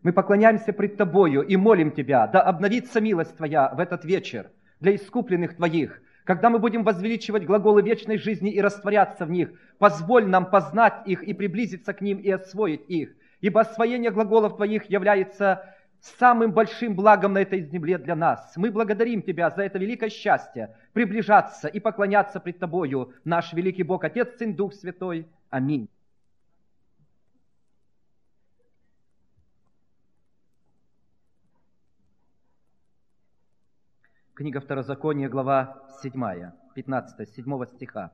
Мы поклоняемся пред Тобою и молим Тебя, да обновится милость Твоя в этот вечер для искупленных Твоих. Когда мы будем возвеличивать глаголы вечной жизни и растворяться в них, позволь нам познать их и приблизиться к ним и освоить их. Ибо освоение глаголов Твоих является самым большим благом на этой земле для нас. Мы благодарим Тебя за это великое счастье, приближаться и поклоняться пред Тобою, наш великий Бог, Отец, Сын, Дух Святой. Аминь. Книга Второзакония, глава 7, 15, 7 стиха.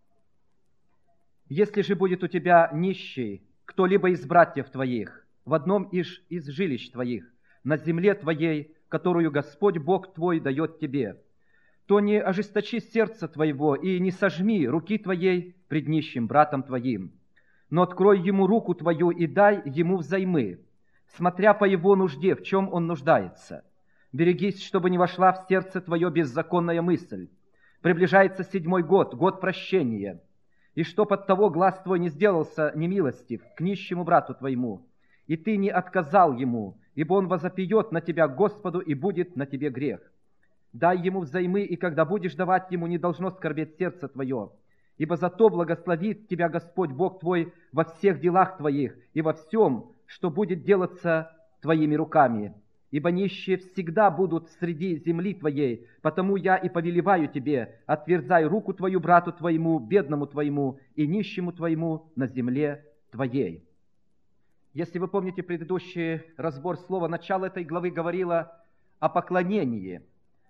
«Если же будет у тебя нищий, кто-либо из братьев твоих, в одном из жилищ твоих, на земле твоей, которую Господь Бог твой дает тебе, то не ожесточи сердце твоего и не сожми руки твоей пред нищим братом твоим, но открой ему руку твою и дай ему взаймы, смотря по его нужде, в чем он нуждается. Берегись, чтобы не вошла в сердце твое беззаконная мысль. Приближается 7-й год, год прощения, и чтоб от того глаз твой не сделался немилостив к нищему брату твоему, и ты не отказал ему, ибо он возопьет на тебя к Господу, и будет на тебе грех. Дай ему взаймы, и когда будешь давать ему, не должно скорбеть сердце твое, ибо зато благословит тебя Господь Бог твой во всех делах твоих и во всем, что будет делаться твоими руками. Ибо нищие всегда будут среди земли твоей, потому я и повелеваю тебе, отверзай руку твою брату твоему, бедному твоему и нищему твоему на земле твоей». Если вы помните предыдущий разбор слова, начало этой главы говорило о поклонении,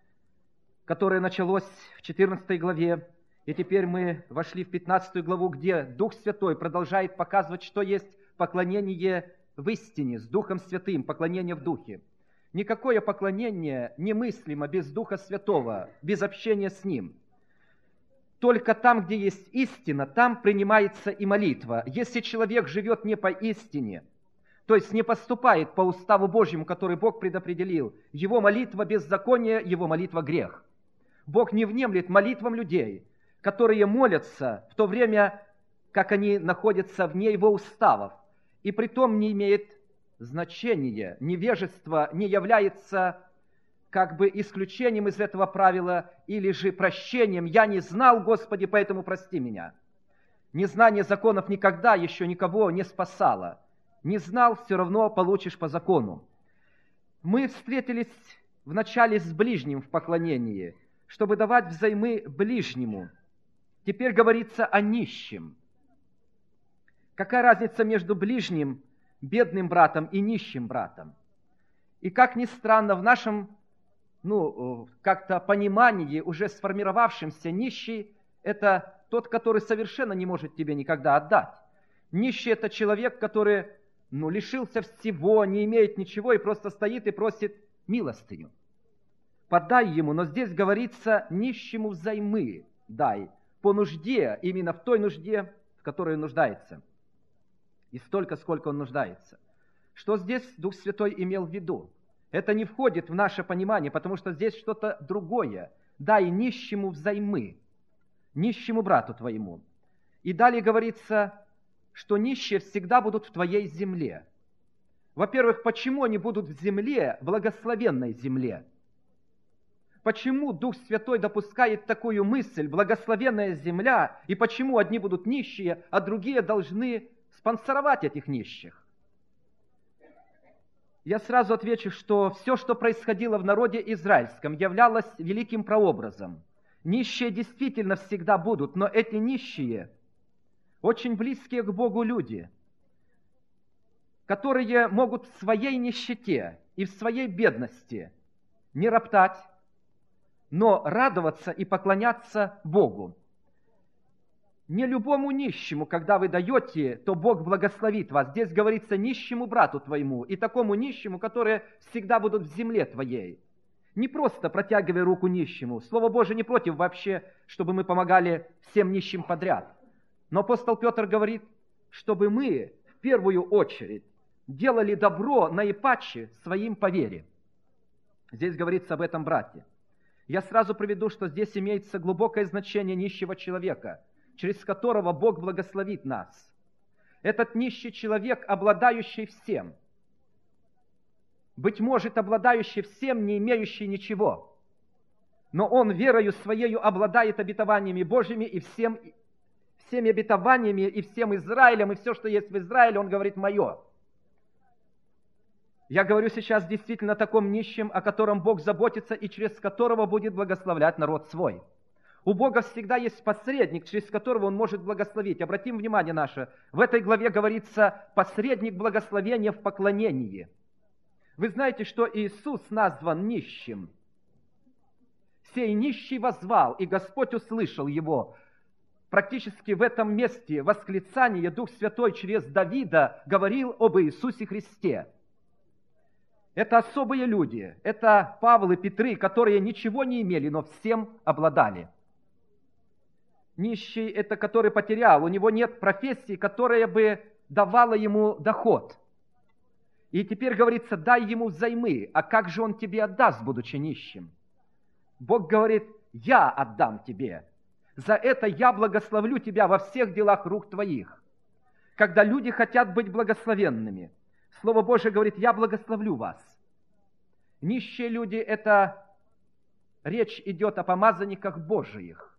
которое началось в 14 главе, и теперь мы вошли в 15 главу, где Дух Святой продолжает показывать, что есть поклонение в истине, с Духом Святым, поклонение в Духе. Никакое поклонение немыслимо без Духа Святого, без общения с Ним. Только там, где есть истина, там принимается и молитва. Если человек живет не по истине, то есть не поступает по уставу Божьему, который Бог предопределил, его молитва беззаконие, его молитва грех. Бог не внемлет молитвам людей, которые молятся в то время, как они находятся вне его уставов, и притом не имеет значение, невежество не является как бы исключением из этого правила или же прощением. Я не знал, Господи, поэтому прости меня. Незнание законов никогда еще никого не спасало. Не знал, все равно получишь по закону. Мы встретились вначале с ближним в поклонении, чтобы давать взаймы ближнему. Теперь говорится о нищем. Какая разница между ближним, бедным братом и нищим братом? И как ни странно, в нашем, как-то понимании, уже сформировавшемся, нищий – это тот, который совершенно не может тебе никогда отдать. Нищий – это человек, который, лишился всего, не имеет ничего и просто стоит и просит милостыню. Подай ему, но здесь говорится, нищему взаймы дай, по нужде, именно в той нужде, в которой он нуждается. И столько, сколько он нуждается. Что здесь Дух Святой имел в виду? Это не входит в наше понимание, потому что здесь что-то другое. Дай нищему взаймы, нищему брату твоему. И далее говорится, что нищие всегда будут в твоей земле. Во-первых, почему они будут в земле, благословенной земле? Почему Дух Святой допускает такую мысль, благословенная земля, и почему одни будут нищие, а другие должны спонсоровать этих нищих? Я сразу отвечу, что все, что происходило в народе израильском, являлось великим прообразом. Нищие действительно всегда будут, но эти нищие очень близкие к Богу люди, которые могут в своей нищете и в своей бедности не роптать, но радоваться и поклоняться Богу. Не любому нищему, когда вы даете, то Бог благословит вас. Здесь говорится нищему брату твоему и такому нищему, которые всегда будут в земле твоей. Не просто протягивай руку нищему. Слово Божие не против вообще, чтобы мы помогали всем нищим подряд. Но апостол Петр говорит, чтобы мы в первую очередь делали добро наипаче своим по вере. Здесь говорится об этом брате. Я сразу приведу, что здесь имеется глубокое значение нищего человека, через которого Бог благословит нас. Этот нищий человек, обладающий всем. быть может, обладающий всем, не имеющий ничего. Но он верою своею обладает обетованиями Божьими и всеми обетованиями, и всем Израилем, и все, что есть в Израиле, он говорит, мое. Я говорю сейчас действительно о таком нищем, о котором Бог заботится и через которого будет благословлять народ свой. У Бога всегда есть посредник, через которого Он может благословить. Обратим внимание наше, в этой главе говорится посредник благословения в поклонении. Вы знаете, что Иисус назван нищим. «Сей нищий воззвал, и Господь услышал его». Практически в этом месте восклицания Дух Святой через Давида говорил об Иисусе Христе. Это особые люди, это Павел и Петры, которые ничего не имели, но всем обладали. Нищий – это который потерял, у него нет профессии, которая бы давала ему доход. И теперь говорится, дай ему взаймы, а как же он тебе отдаст, будучи нищим? Бог говорит, я отдам тебе. За это я благословлю тебя во всех делах рук твоих. Когда люди хотят быть благословенными, Слово Божие говорит, я благословлю вас. Нищие люди – это речь идет о помазанниках Божиих.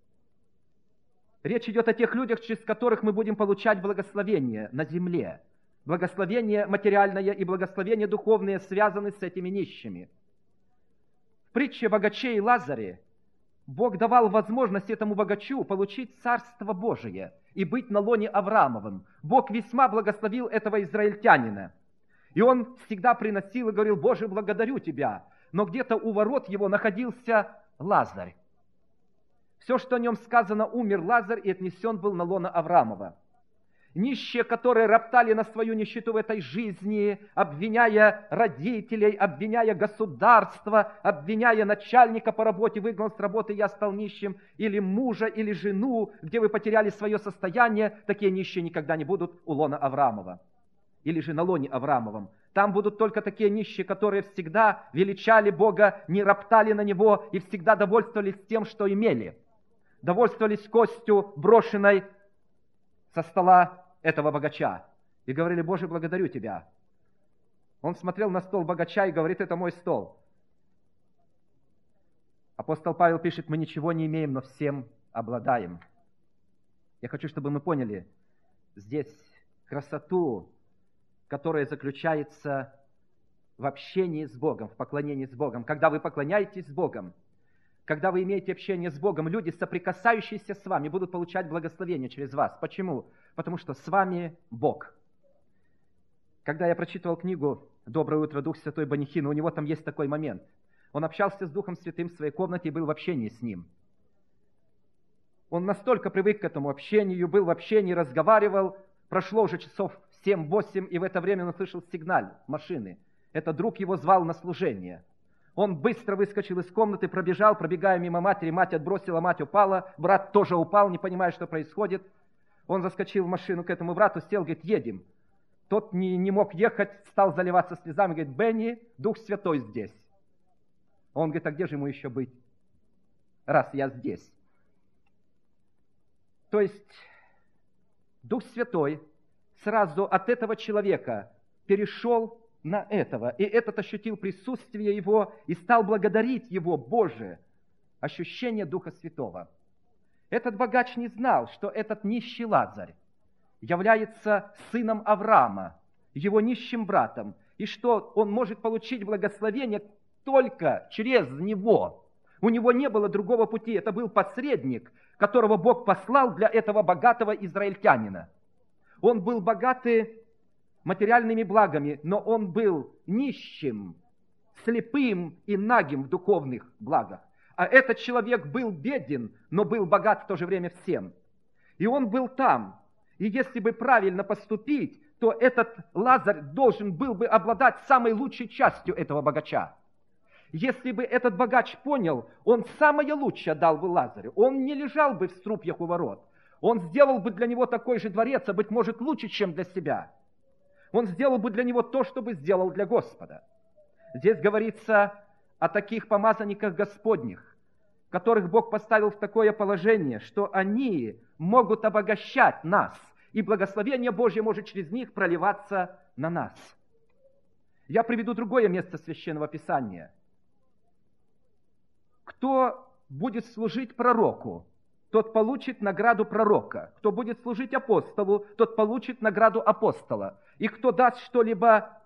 Речь идет о тех людях, через которых мы будем получать благословение на земле. Благословение материальное и благословение духовное связаны с этими нищими. В притче о богаче и Лазаре Бог давал возможность этому богачу получить Царство Божие и быть на лоне Авраамовым. Бог весьма благословил этого израильтянина. И он всегда приносил и говорил, Боже, благодарю Тебя. Но где-то у ворот его находился Лазарь. Все, что о нем сказано, умер Лазарь и отнесен был на лоно Авраамова. Нищие, которые роптали на свою нищету в этой жизни, обвиняя родителей, обвиняя государство, обвиняя начальника по работе, выгнал с работы, я стал нищим, или мужа, или жену, где вы потеряли свое состояние, такие нищие никогда не будут у лона Авраамова. Или же на лоне Авраамовом. Там будут только такие нищие, которые всегда величали Бога, не роптали на Него и всегда довольствовались тем, что имели. Довольствовались костью, брошенной со стола этого богача. И говорили, Боже, благодарю Тебя. Он смотрел на стол богача и говорит, это мой стол. Апостол Павел пишет, мы ничего не имеем, но всем обладаем. Я хочу, чтобы мы поняли здесь красоту, которая заключается в общении с Богом, в поклонении с Богом. Когда вы поклоняетесь Богом, когда вы имеете общение с Богом, люди, соприкасающиеся с вами, будут получать благословение через вас. Почему? Потому что с вами Бог. Когда я прочитывал книгу «Доброе утро, Дух Святой» Банихина, у него там есть такой момент. Он общался с Духом Святым в своей комнате и был в общении с ним. Он настолько привык к этому общению, был в общении, разговаривал. Прошло уже часов 7-8, и в это время он услышал сигнал машины. Это друг его звал на служение. Он быстро выскочил из комнаты, пробежал, пробегая мимо матери. Мать отбросила, мать упала. Брат тоже упал, не понимая, что происходит. Он заскочил в машину к этому брату, сел, говорит, едем. Тот не мог ехать, стал заливаться слезами, говорит, Бенни, Дух Святой здесь. Он говорит, а где же ему еще быть, раз я здесь? То есть Дух Святой сразу от этого человека перешел на этого, и этот ощутил присутствие его и стал благодарить его, Боже, ощущение Духа Святого. Этот богач не знал, что этот нищий Лазарь является сыном Авраама, его нищим братом, и что он может получить благословение только через него. У него не было другого пути, это был посредник, которого Бог послал для этого богатого израильтянина. Он был богатый материальными благами, но он был нищим, слепым и нагим в духовных благах. А этот человек был беден, но был богат в то же время всем. И он был там. И если бы правильно поступить, то этот Лазарь должен был бы обладать самой лучшей частью этого богача. Если бы этот богач понял, он самое лучшее дал бы Лазарю. Он не лежал бы в струпьях у ворот. Он сделал бы для него такой же дворец, а быть может лучше, чем для себя. Он сделал бы для него то, что бы сделал для Господа. Здесь говорится о таких помазанниках Господних, которых Бог поставил в такое положение, что они могут обогащать нас, и благословение Божье может через них проливаться на нас. Я приведу другое место Священного Писания. Кто будет служить пророку, тот получит награду пророка. Кто будет служить апостолу, тот получит награду апостола. И кто даст что-либо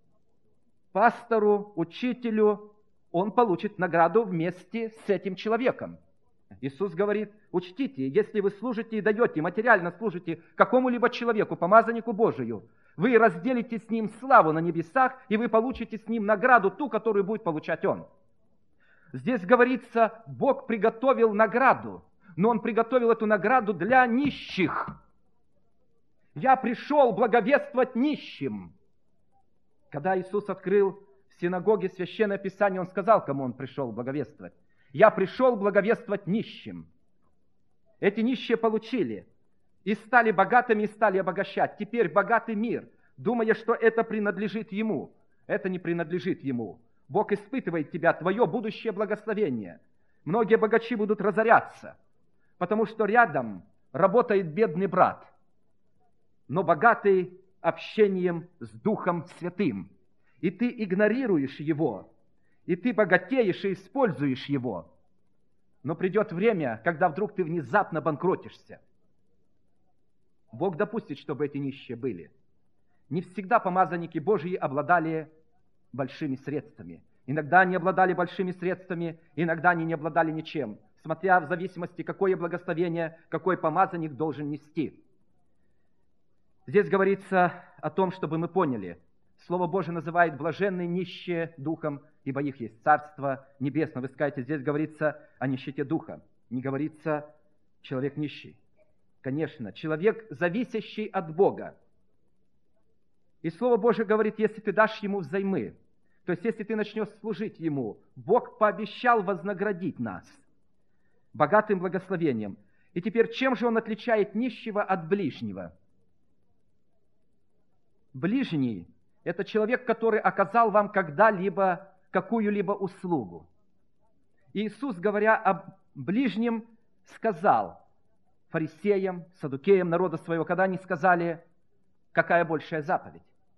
пастору, учителю, он получит награду вместе с этим человеком. Иисус говорит, учтите, если вы служите и даете, материально служите какому-либо человеку, помазаннику Божию, вы разделите с ним славу на небесах, и вы получите с ним награду ту, которую будет получать он. Здесь говорится, Бог приготовил награду, но Он приготовил эту награду для нищих. Я пришел благовествовать нищим. Когда Иисус открыл в синагоге Священное Писание, Он сказал, кому Он пришел благовествовать. Я пришел благовествовать нищим. Эти нищие получили и стали богатыми, и стали обогащать. Теперь богатый мир, думая, что это принадлежит ему. Это не принадлежит ему. Бог испытывает тебя, твое будущее благословение. Многие богачи будут разоряться, потому что рядом работает бедный брат, но богатый общением с Духом Святым. И ты игнорируешь его, и ты богатеешь и используешь его. Но придет время, когда вдруг ты внезапно банкротишься. Бог допустит, чтобы эти нищие были. Не всегда помазанники Божьи обладали большими средствами. Иногда они обладали большими средствами, иногда они не обладали ничем, смотря в зависимости, какое благословение, какой помазанник должен нести. Здесь говорится о том, чтобы мы поняли. Слово Божие называет блаженные нищие духом, ибо их есть Царство Небесное. Вы скажете, здесь говорится о нищете духа, не говорится человек нищий. Конечно, человек, зависящий от Бога. И Слово Божие говорит, если ты дашь ему взаймы, то есть если ты начнешь служить ему, Бог пообещал вознаградить нас богатым благословением. И теперь чем же он отличает нищего от ближнего? Ближний – это человек, который оказал вам когда-либо какую-либо услугу. Иисус, говоря о ближнем, сказал фарисеям, саддукеям народа своего, когда они сказали, какая большая заповедь.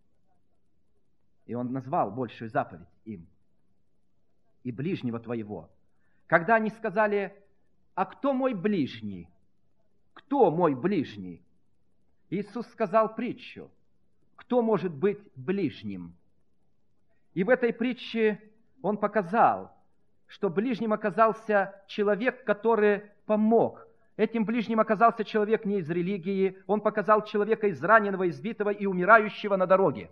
И Он назвал большую заповедь им. И ближнего твоего. Когда они сказали, а кто мой ближний? Кто мой ближний? Иисус сказал притчу. Кто может быть ближним? И в этой притче Он показал, что ближним оказался человек, который помог. Этим ближним оказался человек не из религии. Он показал человека израненного, избитого и умирающего на дороге.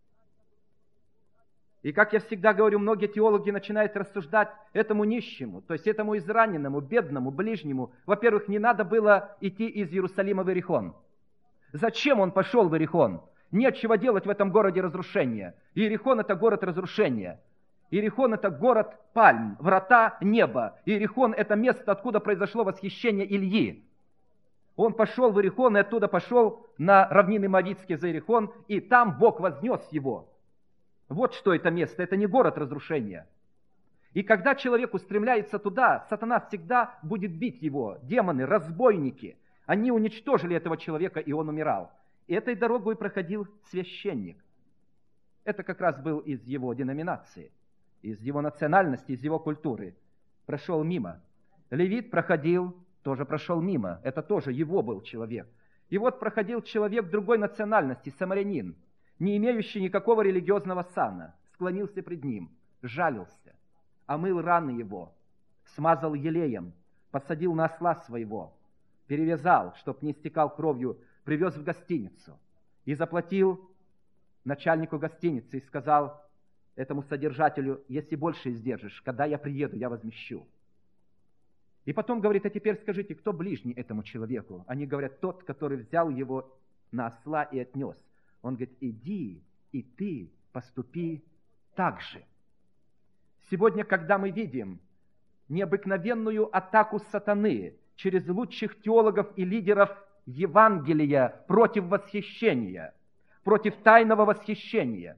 И, как я всегда говорю, многие теологи начинают рассуждать этому нищему, то есть этому израненному, бедному, ближнему. Во-первых, не надо было идти из Иерусалима в Иерихон. Зачем он пошел в Иерихон? Нечего делать в этом городе разрушения. Иерихон – это город разрушения. Иерихон – это город пальм, врата неба. Иерихон – это место, откуда произошло восхищение Ильи. Он пошел в Иерихон и оттуда пошел на равнины Моавитские за Иерихон, и там Бог вознес его. Вот что это место, это не город разрушения. И когда человек устремляется туда, сатана всегда будет бить его. Демоны, разбойники, они уничтожили этого человека, и он умирал. И этой дорогой проходил священник. Это как раз был из его деноминации, из его национальности, из его культуры. Прошел мимо. Левит проходил, тоже прошел мимо. Это тоже его был человек. И вот проходил человек другой национальности, самарянин, не имеющий никакого религиозного сана, склонился пред ним, жалился, омыл раны его, смазал елеем, посадил на осла своего, перевязал, чтоб не истекал кровью, привез в гостиницу и заплатил начальнику гостиницы и сказал этому содержателю, если больше издержишь, когда я приеду, я возмещу. И потом говорит, а теперь скажите, кто ближний этому человеку? Они говорят, тот, который взял его на осла и отнес. Он говорит, иди, и ты поступи так же. Сегодня, когда мы видим необыкновенную атаку сатаны через лучших теологов и лидеров Евангелия против восхищения, против тайного восхищения,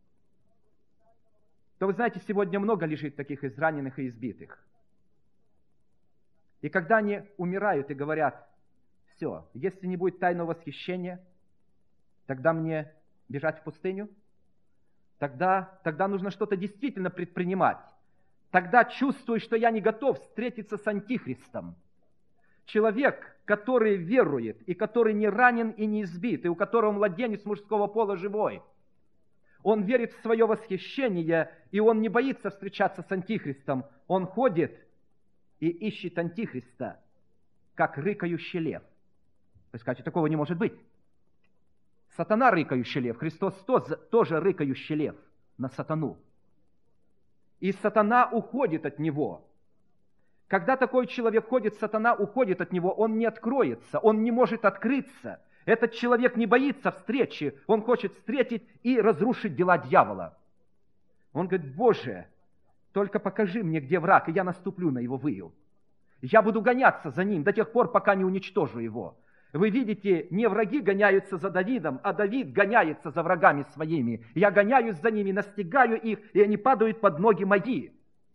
то вы знаете, сегодня много лежит таких израненных и избитых. И когда они умирают и говорят, все, если не будет тайного восхищения, тогда мне бежать в пустыню? тогда нужно что-то действительно предпринимать. Тогда чувствую, что я не готов встретиться с Антихристом. Человек, который верует, и который не ранен и не избит, и у которого младенец мужского пола живой, он верит в свое восхищение, и он не боится встречаться с Антихристом. Он ходит и ищет Антихриста, как рыкающий лев. Вы скажете, такого не может быть. Сатана рыкающий лев, Христос тоже рыкающий лев на сатану. И сатана уходит от него. Когда такой человек ходит, сатана уходит от него, он не откроется, он не может открыться. Этот человек не боится встречи, он хочет встретить и разрушить дела дьявола. Он говорит, Боже, только покажи мне, где враг, и я наступлю на его выил. Я буду гоняться за ним до тех пор, пока не уничтожу его. Вы видите, не враги гоняются за Давидом, а Давид гоняется за врагами своими. Я гоняюсь за ними, настигаю их, и они падают под ноги мои.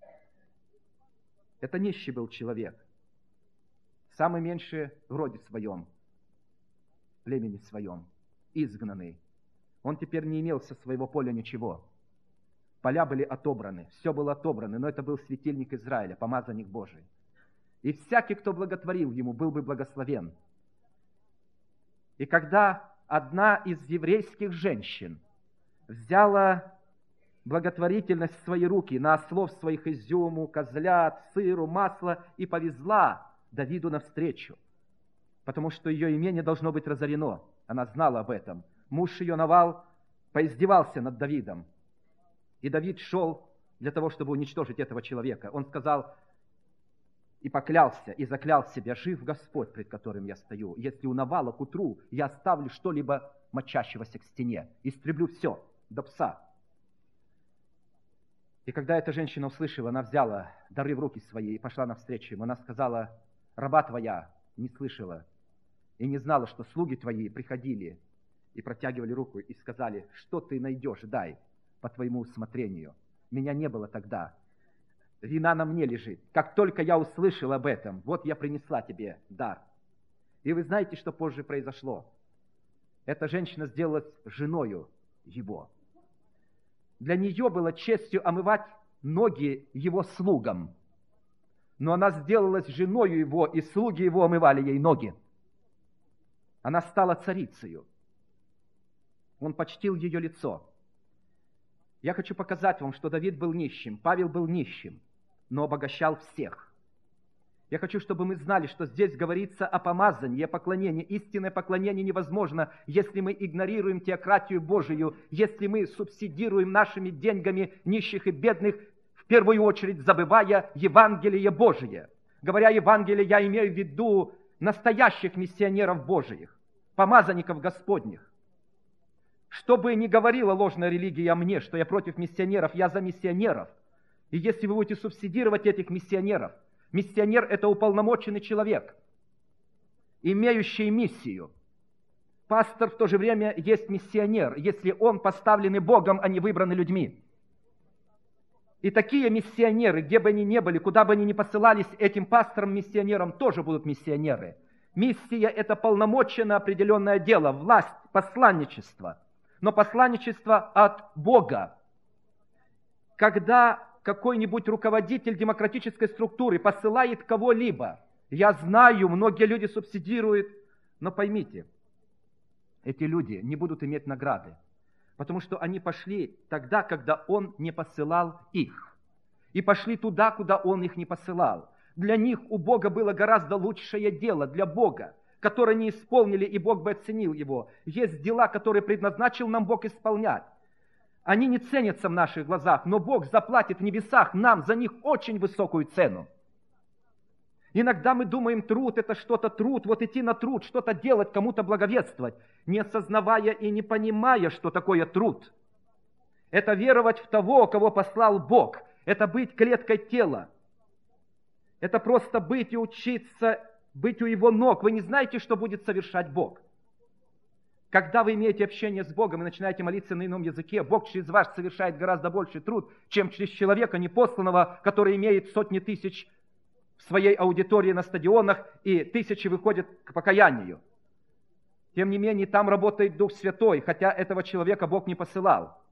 Это нищий был человек, самый меньший в роде своем, племени своем, изгнанный. Он теперь не имел со своего поля ничего. Поля были отобраны, все было отобрано, но это был светильник Израиля, помазанник Божий. И всякий, кто благотворил ему, был бы благословен. И когда одна из еврейских женщин взяла благотворительность в свои руки, на ослов своих изюму, козлят, сыру, масла, и повезла Давиду навстречу, потому что ее имение должно быть разорено. Она знала об этом. Муж ее Навал поиздевался над Давидом. И Давид шел для того, чтобы уничтожить этого человека. Он сказал и поклялся, и заклял себя: жив Господь, пред которым я стою. Если у Навала к утру я оставлю что-либо мочащегося к стене, истреблю все, до пса. И когда эта женщина услышала, она взяла дары в руки свои и пошла навстречу ему. Она сказала: раба твоя не слышала и не знала, что слуги твои приходили и протягивали руку и сказали: что ты найдешь, дай по твоему усмотрению. Меня не было тогда. Вина на мне лежит. Как только я услышал об этом, вот я принесла тебе дар. И вы знаете, что позже произошло? Эта женщина сделалась женою его. Для нее было честью омывать ноги его слугам. Но она сделалась женою его, и слуги его омывали ей ноги. Она стала царицею. Он почтил ее лицо. Я хочу показать вам, что Давид был нищим, Павел был нищим, но обогащал всех. Я хочу, чтобы мы знали, что здесь говорится о помазании, о поклонении. Истинное поклонение невозможно, если мы игнорируем теократию Божию, если мы субсидируем нашими деньгами нищих и бедных, в первую очередь забывая Евангелие Божие. Говоря Евангелие, я имею в виду настоящих миссионеров Божиих, помазанников Господних. Что бы ни говорила ложная религия о мне, что я против миссионеров, я за миссионеров. И если вы будете субсидировать этих миссионеров, миссионер – это уполномоченный человек, имеющий миссию. Пастор в то же время есть миссионер, если он поставленный Богом, а не выбранный людьми. И такие миссионеры, где бы они ни были, куда бы они ни посылались, этим пасторам-миссионерам тоже будут миссионеры. Миссия – это полномоченно определенное дело, власть, посланничество. Но посланничество от Бога. Когда какой-нибудь руководитель демократической структуры посылает кого-либо, я знаю, многие люди субсидируют, но поймите, эти люди не будут иметь награды, потому что они пошли тогда, когда он не посылал их, и пошли туда, куда он их не посылал. Для них у Бога было гораздо лучшее дело, для Бога, которое не исполнили, и Бог бы оценил его. Есть дела, которые предназначил нам Бог исполнять. Они не ценятся в наших глазах, но Бог заплатит в небесах нам за них очень высокую цену. Иногда мы думаем, труд – это что-то труд, вот идти на труд, что-то делать, кому-то благовествовать, не осознавая и не понимая, что такое труд. Это веровать в того, кого послал Бог. Это быть клеткой тела. Это просто быть и учиться быть у Его ног. Вы не знаете, что будет совершать Бог. Когда вы имеете общение с Богом и начинаете молиться на ином языке, Бог через вас совершает гораздо больший труд, чем через человека непосланного, который имеет сотни тысяч в своей аудитории на стадионах, и тысячи выходят к покаянию. Тем не менее, там работает Дух Святой, хотя этого человека Бог не посылал.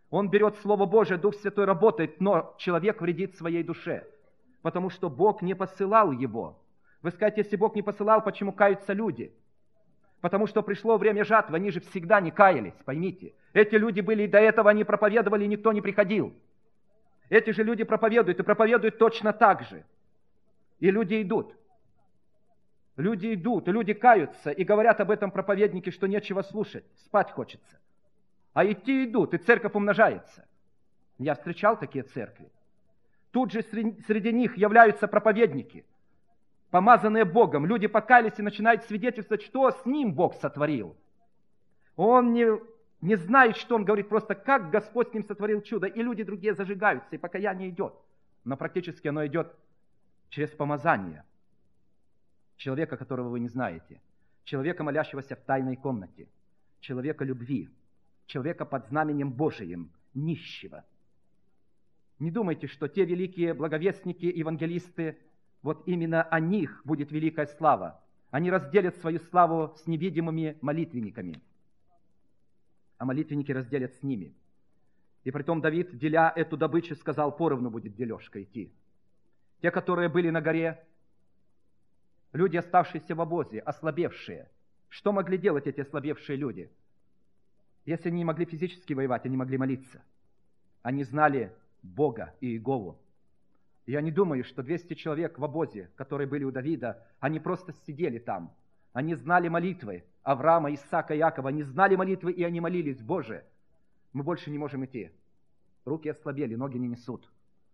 Он берет Слово Божие, Дух Святой работает, но человек вредит своей душе, потому что Бог не посылал его. Вы скажете, если Бог не посылал, почему каются люди? Потому что пришло время жатвы, они же всегда не каялись, поймите. Эти люди были, и до этого они проповедовали, и никто не приходил. Эти же люди проповедуют, и проповедуют точно так же. И люди идут. Люди идут, и люди каются, и говорят об этом проповеднике, что нечего слушать, спать хочется. А идти идут, и церковь умножается. Я встречал такие церкви. Тут же среди них являются проповедники, помазанные Богом. Люди покаялись и начинают свидетельствовать, что с ним Бог сотворил. Он не знает, что он говорит, просто как Господь с ним сотворил чудо. И люди другие зажигаются, и покаяние идет. Но практически оно идет через помазание человека, которого вы не знаете. Человека, молящегося в тайной комнате. Человека любви. Человека под знаменем Божиим, нищего. Не думайте, что те великие благовестники, евангелисты, вот именно о них будет великая слава. Они разделят свою славу с невидимыми молитвенниками, а молитвенники разделят с ними. И притом Давид, деля эту добычу, сказал, поровну будет дележка идти. Те, которые были на горе, люди, оставшиеся в обозе, ослабевшие. Что могли делать эти ослабевшие люди? Если они не могли физически воевать, они могли молиться. Они знали Бога и Иегову. Я не думаю, что 200 человек в обозе, которые были у Давида, они просто сидели там. Они знали молитвы Авраама, Исаака, Иакова. Они знали молитвы, и они молились: Боже, мы больше не можем идти. Руки ослабели, ноги не несут.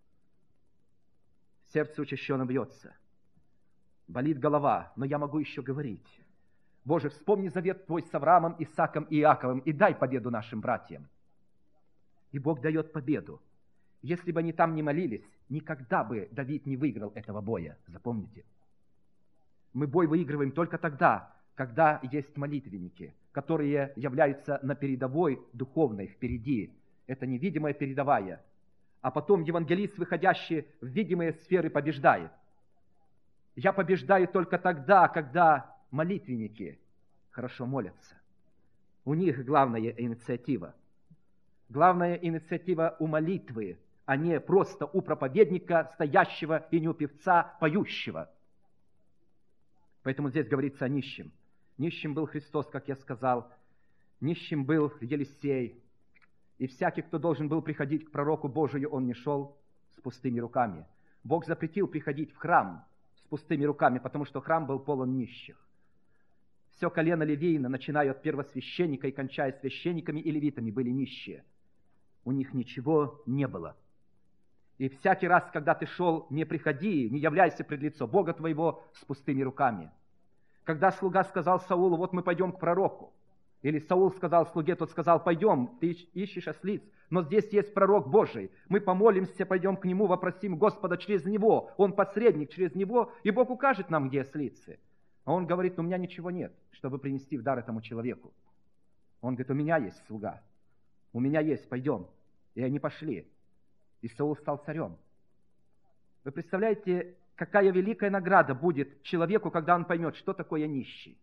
Сердце учащенно бьется. Болит голова, но я могу еще говорить. Боже, вспомни завет Твой с Авраамом, Исааком и Иаковом и дай победу нашим братьям. И Бог дает победу. Если бы они там не молились, никогда бы Давид не выиграл этого боя. Запомните. Мы бой выигрываем только тогда, когда есть молитвенники, которые являются на передовой духовной, впереди. Это невидимая передовая. А потом евангелист, выходящий в видимые сферы, побеждает. Я побеждаю только тогда, когда молитвенники хорошо молятся. У них главная инициатива. Главная инициатива у молитвы, а не просто у проповедника, стоящего, и не у певца, поющего. Поэтому здесь говорится о нищем. Нищим был Христос, как я сказал. Нищим был Елисей. И всякий, кто должен был приходить к пророку Божию, он не шел с пустыми руками. Бог запретил приходить в храм с пустыми руками, потому что храм был полон нищих. Все колено левиина, начиная от первосвященника и кончая священниками и левитами, были нищие. У них ничего не было. И всякий раз, когда ты шел, не приходи, не являйся пред лицо Бога твоего с пустыми руками. Когда слуга сказал Саулу: вот мы пойдем к пророку, или Саул сказал слуге, тот сказал: пойдем, ты ищешь ослиц, но здесь есть пророк Божий, мы помолимся, пойдем к нему, вопросим Господа через него, он посредник через него, и Бог укажет нам, где ослицы. А он говорит: у меня ничего нет, чтобы принести в дар этому человеку. Он говорит: у меня есть слуга, у меня есть, пойдем. И они пошли. И Саул стал царем. Вы представляете, какая великая награда будет человеку, когда он поймет, что такое нищий.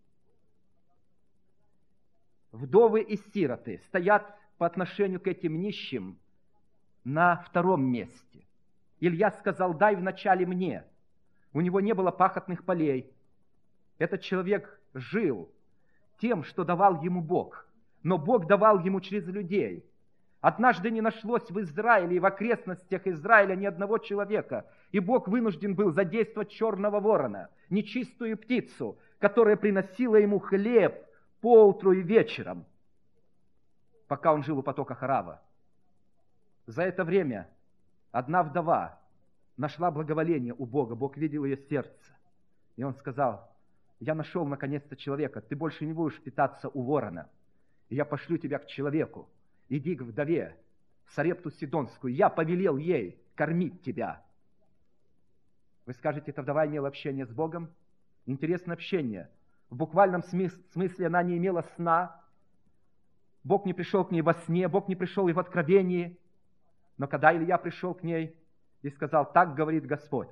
Вдовы и сироты стоят по отношению к этим нищим на втором месте. Илья сказал: дай вначале мне. У него не было пахотных полей. Этот человек жил тем, что давал ему Бог. Но Бог давал ему через людей. Однажды не нашлось в Израиле и в окрестностях Израиля ни одного человека, и Бог вынужден был задействовать черного ворона, нечистую птицу, которая приносила ему хлеб поутру и вечером, пока он жил у потока Харава. За это время одна вдова нашла благоволение у Бога, Бог видел ее сердце, и он сказал: я нашел наконец-то человека, ты больше не будешь питаться у ворона, и я пошлю тебя к человеку. Иди к вдове, Сарепту Сидонскую, я повелел ей кормить тебя. Вы скажете, эта вдова имела общение с Богом? Интересное общение. В буквальном смысле она не имела сна. Бог не пришел к ней во сне, Бог не пришел и в откровении. Но когда Илья пришел к ней и сказал: так говорит Господь,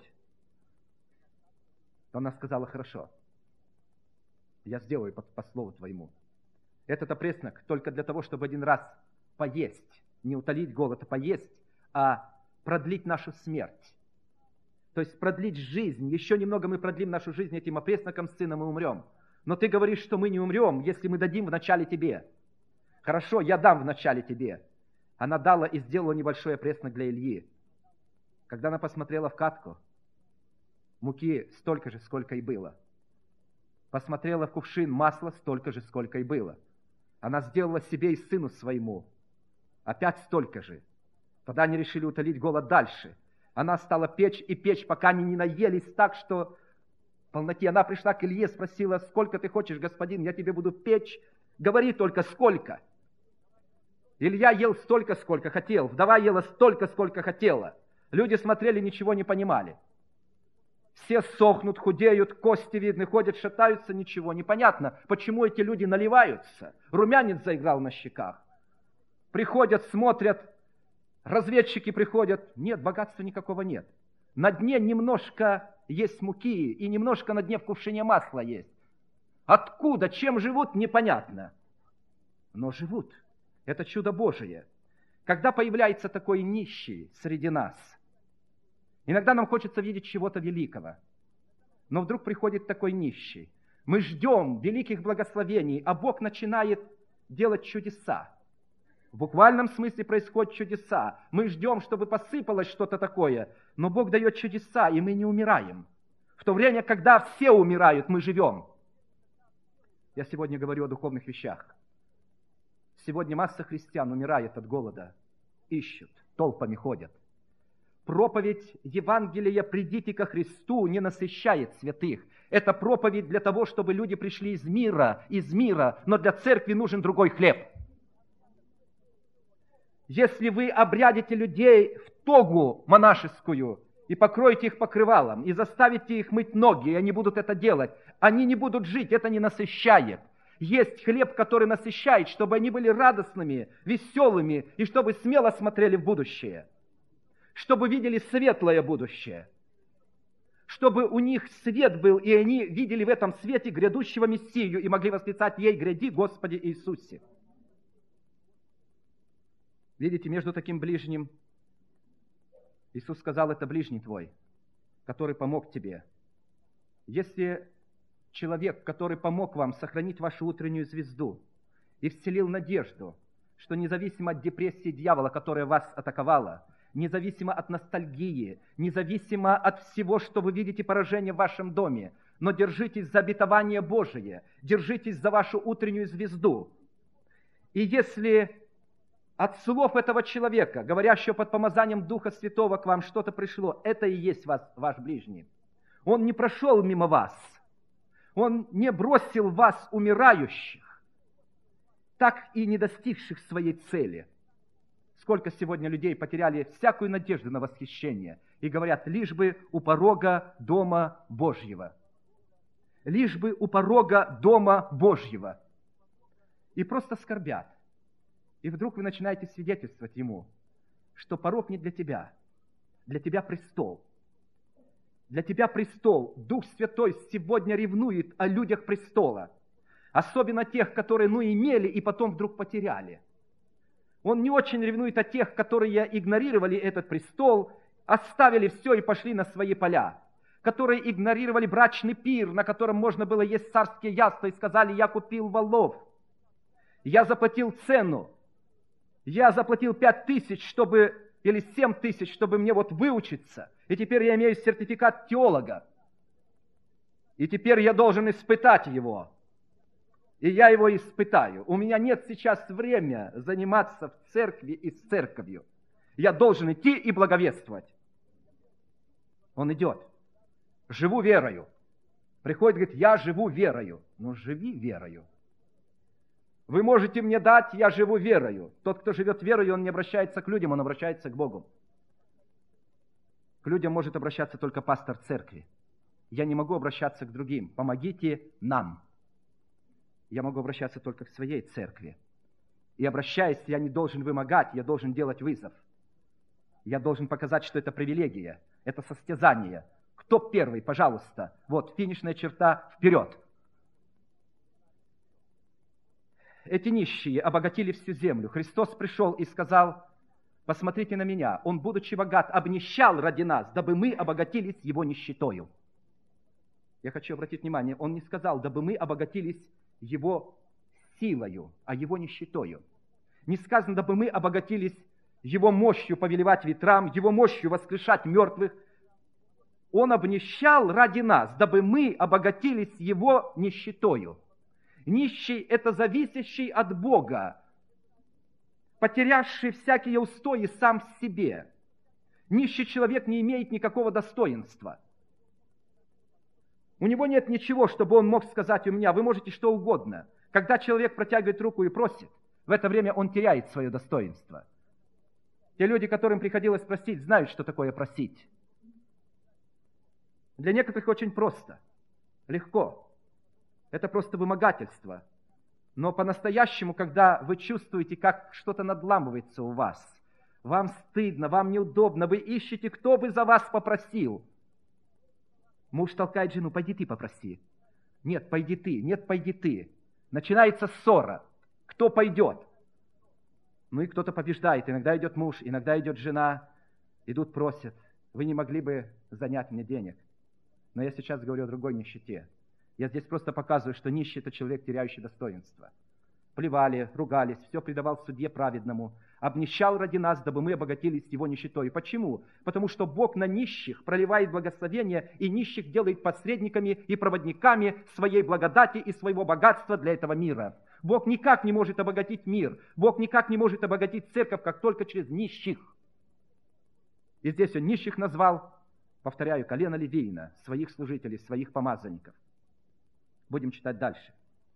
то она сказала: хорошо, я сделаю по слову твоему. Этот опреснок только для того, чтобы один раз поесть, не утолить голод, а поесть, а продлить нашу смерть. То есть продлить жизнь. Еще немного мы продлим нашу жизнь этим опресноком с сыном и умрем. Но ты говоришь, что мы не умрем, если мы дадим вначале тебе. Хорошо, я дам вначале тебе. Она дала и сделала небольшой опреснок для Ильи. Когда она посмотрела в катку, муки столько же, сколько и было. Посмотрела в кувшин масла столько же, сколько и было. Она сделала себе и сыну своему опять столько же. Тогда они решили утолить голод дальше. Она стала печь и печь, пока они не наелись так, что в полноте. Она пришла к Илье, спросила: сколько ты хочешь, господин, я тебе буду печь, говори только сколько. Илья ел столько, сколько хотел, вдова ела столько, сколько хотела. Люди смотрели, ничего не понимали. Все сохнут, худеют, кости видны, ходят, шатаются, ничего не понятно, почему эти люди наливаются. Румянец заиграл на щеках. Приходят, смотрят, разведчики приходят. Нет, богатства никакого нет. На дне немножко есть муки, и немножко на дне в кувшине масла есть. Откуда, чем живут, непонятно. Но живут. Это чудо Божие. Когда появляется такой нищий среди нас, иногда нам хочется видеть чего-то великого. Но вдруг приходит такой нищий. Мы ждем великих благословений, а Бог начинает делать чудеса. В буквальном смысле происходят чудеса. Мы ждем, чтобы посыпалось что-то такое, но Бог дает чудеса, и мы не умираем. В то время, когда все умирают, мы живем. Я сегодня говорю о духовных вещах. Сегодня масса христиан умирает от голода, ищут, толпами ходят. Проповедь Евангелия «Придите ко Христу» не насыщает святых. Это проповедь для того, чтобы люди пришли из мира, но для церкви нужен другой хлеб. Если вы обрядите людей в тогу монашескую и покроете их покрывалом, и заставите их мыть ноги, и они будут это делать, они не будут жить, это не насыщает. Есть хлеб, который насыщает, чтобы они были радостными, веселыми, и чтобы смело смотрели в будущее. Чтобы видели светлое будущее. Чтобы у них свет был, и они видели в этом свете грядущего Мессию и могли восклицать: «Ей гряди, Господи Иисусе». Видите, между таким ближним, Иисус сказал: это ближний твой, который помог тебе. Если человек, который помог вам сохранить вашу утреннюю звезду и вселил надежду, что независимо от депрессии дьявола, которая вас атаковала, независимо от ностальгии, независимо от всего, что вы видите поражение в вашем доме, но держитесь за обетование Божие, держитесь за вашу утреннюю звезду. И если от слов этого человека, говорящего под помазанием Духа Святого, к вам что-то пришло, это и есть ваш ближний. Он не прошел мимо вас. Он не бросил вас, умирающих, так и не достигших своей цели. Сколько сегодня людей потеряли всякую надежду на восхищение и говорят: лишь бы у порога Дома Божьего. Лишь бы у порога Дома Божьего. И просто скорбят. И вдруг вы начинаете свидетельствовать ему, что порог не для тебя престол. Для тебя престол. Дух Святой сегодня ревнует о людях престола. Особенно тех, которые имели и потом вдруг потеряли. Он не очень ревнует о тех, которые игнорировали этот престол, оставили все и пошли на свои поля. Которые игнорировали брачный пир, на котором можно было есть царские яства, и сказали: я купил волов. Я заплатил цену. Я заплатил 5000, или 7000, чтобы мне выучиться. И теперь я имею сертификат теолога. И теперь я должен испытать его. И я его испытаю. У меня нет сейчас времени заниматься в церкви и с церковью. Я должен идти и благовествовать. Он идет. Живу верою. Приходит, говорит: я живу верою. Ну, живи верою. Вы можете мне дать, я живу верою. Тот, кто живет верою, он не обращается к людям, он обращается к Богу. К людям может обращаться только пастор церкви. Я не могу обращаться к другим. Помогите нам. Я могу обращаться только к своей церкви. И обращаясь, я не должен вымогать, я должен делать вызов. Я должен показать, что это привилегия, это состязание. Кто первый, пожалуйста. Финишная черта, вперед. Эти нищие обогатили всю землю. Христос пришел и сказал: Посмотрите на меня. Он, будучи богат, обнищал ради нас, дабы мы обогатились его нищетою. Я хочу обратить внимание, он не сказал, дабы мы обогатились его силою, а его нищетою. Не сказано, дабы мы обогатились его мощью повелевать ветрам, его мощью воскрешать мертвых. Он обнищал ради нас, дабы мы обогатились его нищетою. Нищий – это зависящий от Бога, потерявший всякие устои сам в себе. Нищий человек не имеет никакого достоинства. У него нет ничего, чтобы он мог сказать: у меня. Вы можете что угодно. Когда человек протягивает руку и просит, в это время он теряет свое достоинство. Те люди, которым приходилось просить, знают, что такое просить. Для некоторых очень просто, легко. Это просто вымогательство. Но по-настоящему, когда вы чувствуете, как что-то надламывается у вас, вам стыдно, вам неудобно, вы ищете, кто бы за вас попросил. Муж толкает жену: пойди ты попроси. Нет, пойди ты, нет, пойди ты. Начинается ссора. Кто пойдет? Ну и кто-то побеждает. Иногда идет муж, иногда идет жена. Идут, просят: вы не могли бы занять мне денег? Но я сейчас говорю о другой нищете. Я здесь просто показываю, что нищий – это человек, теряющий достоинство. Плевали, ругались, все предавал судье праведному. Обнищал ради нас, дабы мы обогатились его нищетой. Почему? Потому что Бог на нищих проливает благословение, и нищих делает посредниками и проводниками своей благодати и своего богатства для этого мира. Бог никак не может обогатить мир. Бог никак не может обогатить церковь, как только через нищих. И здесь он нищих назвал, повторяю, колено Левиина, своих служителей, своих помазанников. Будем читать дальше.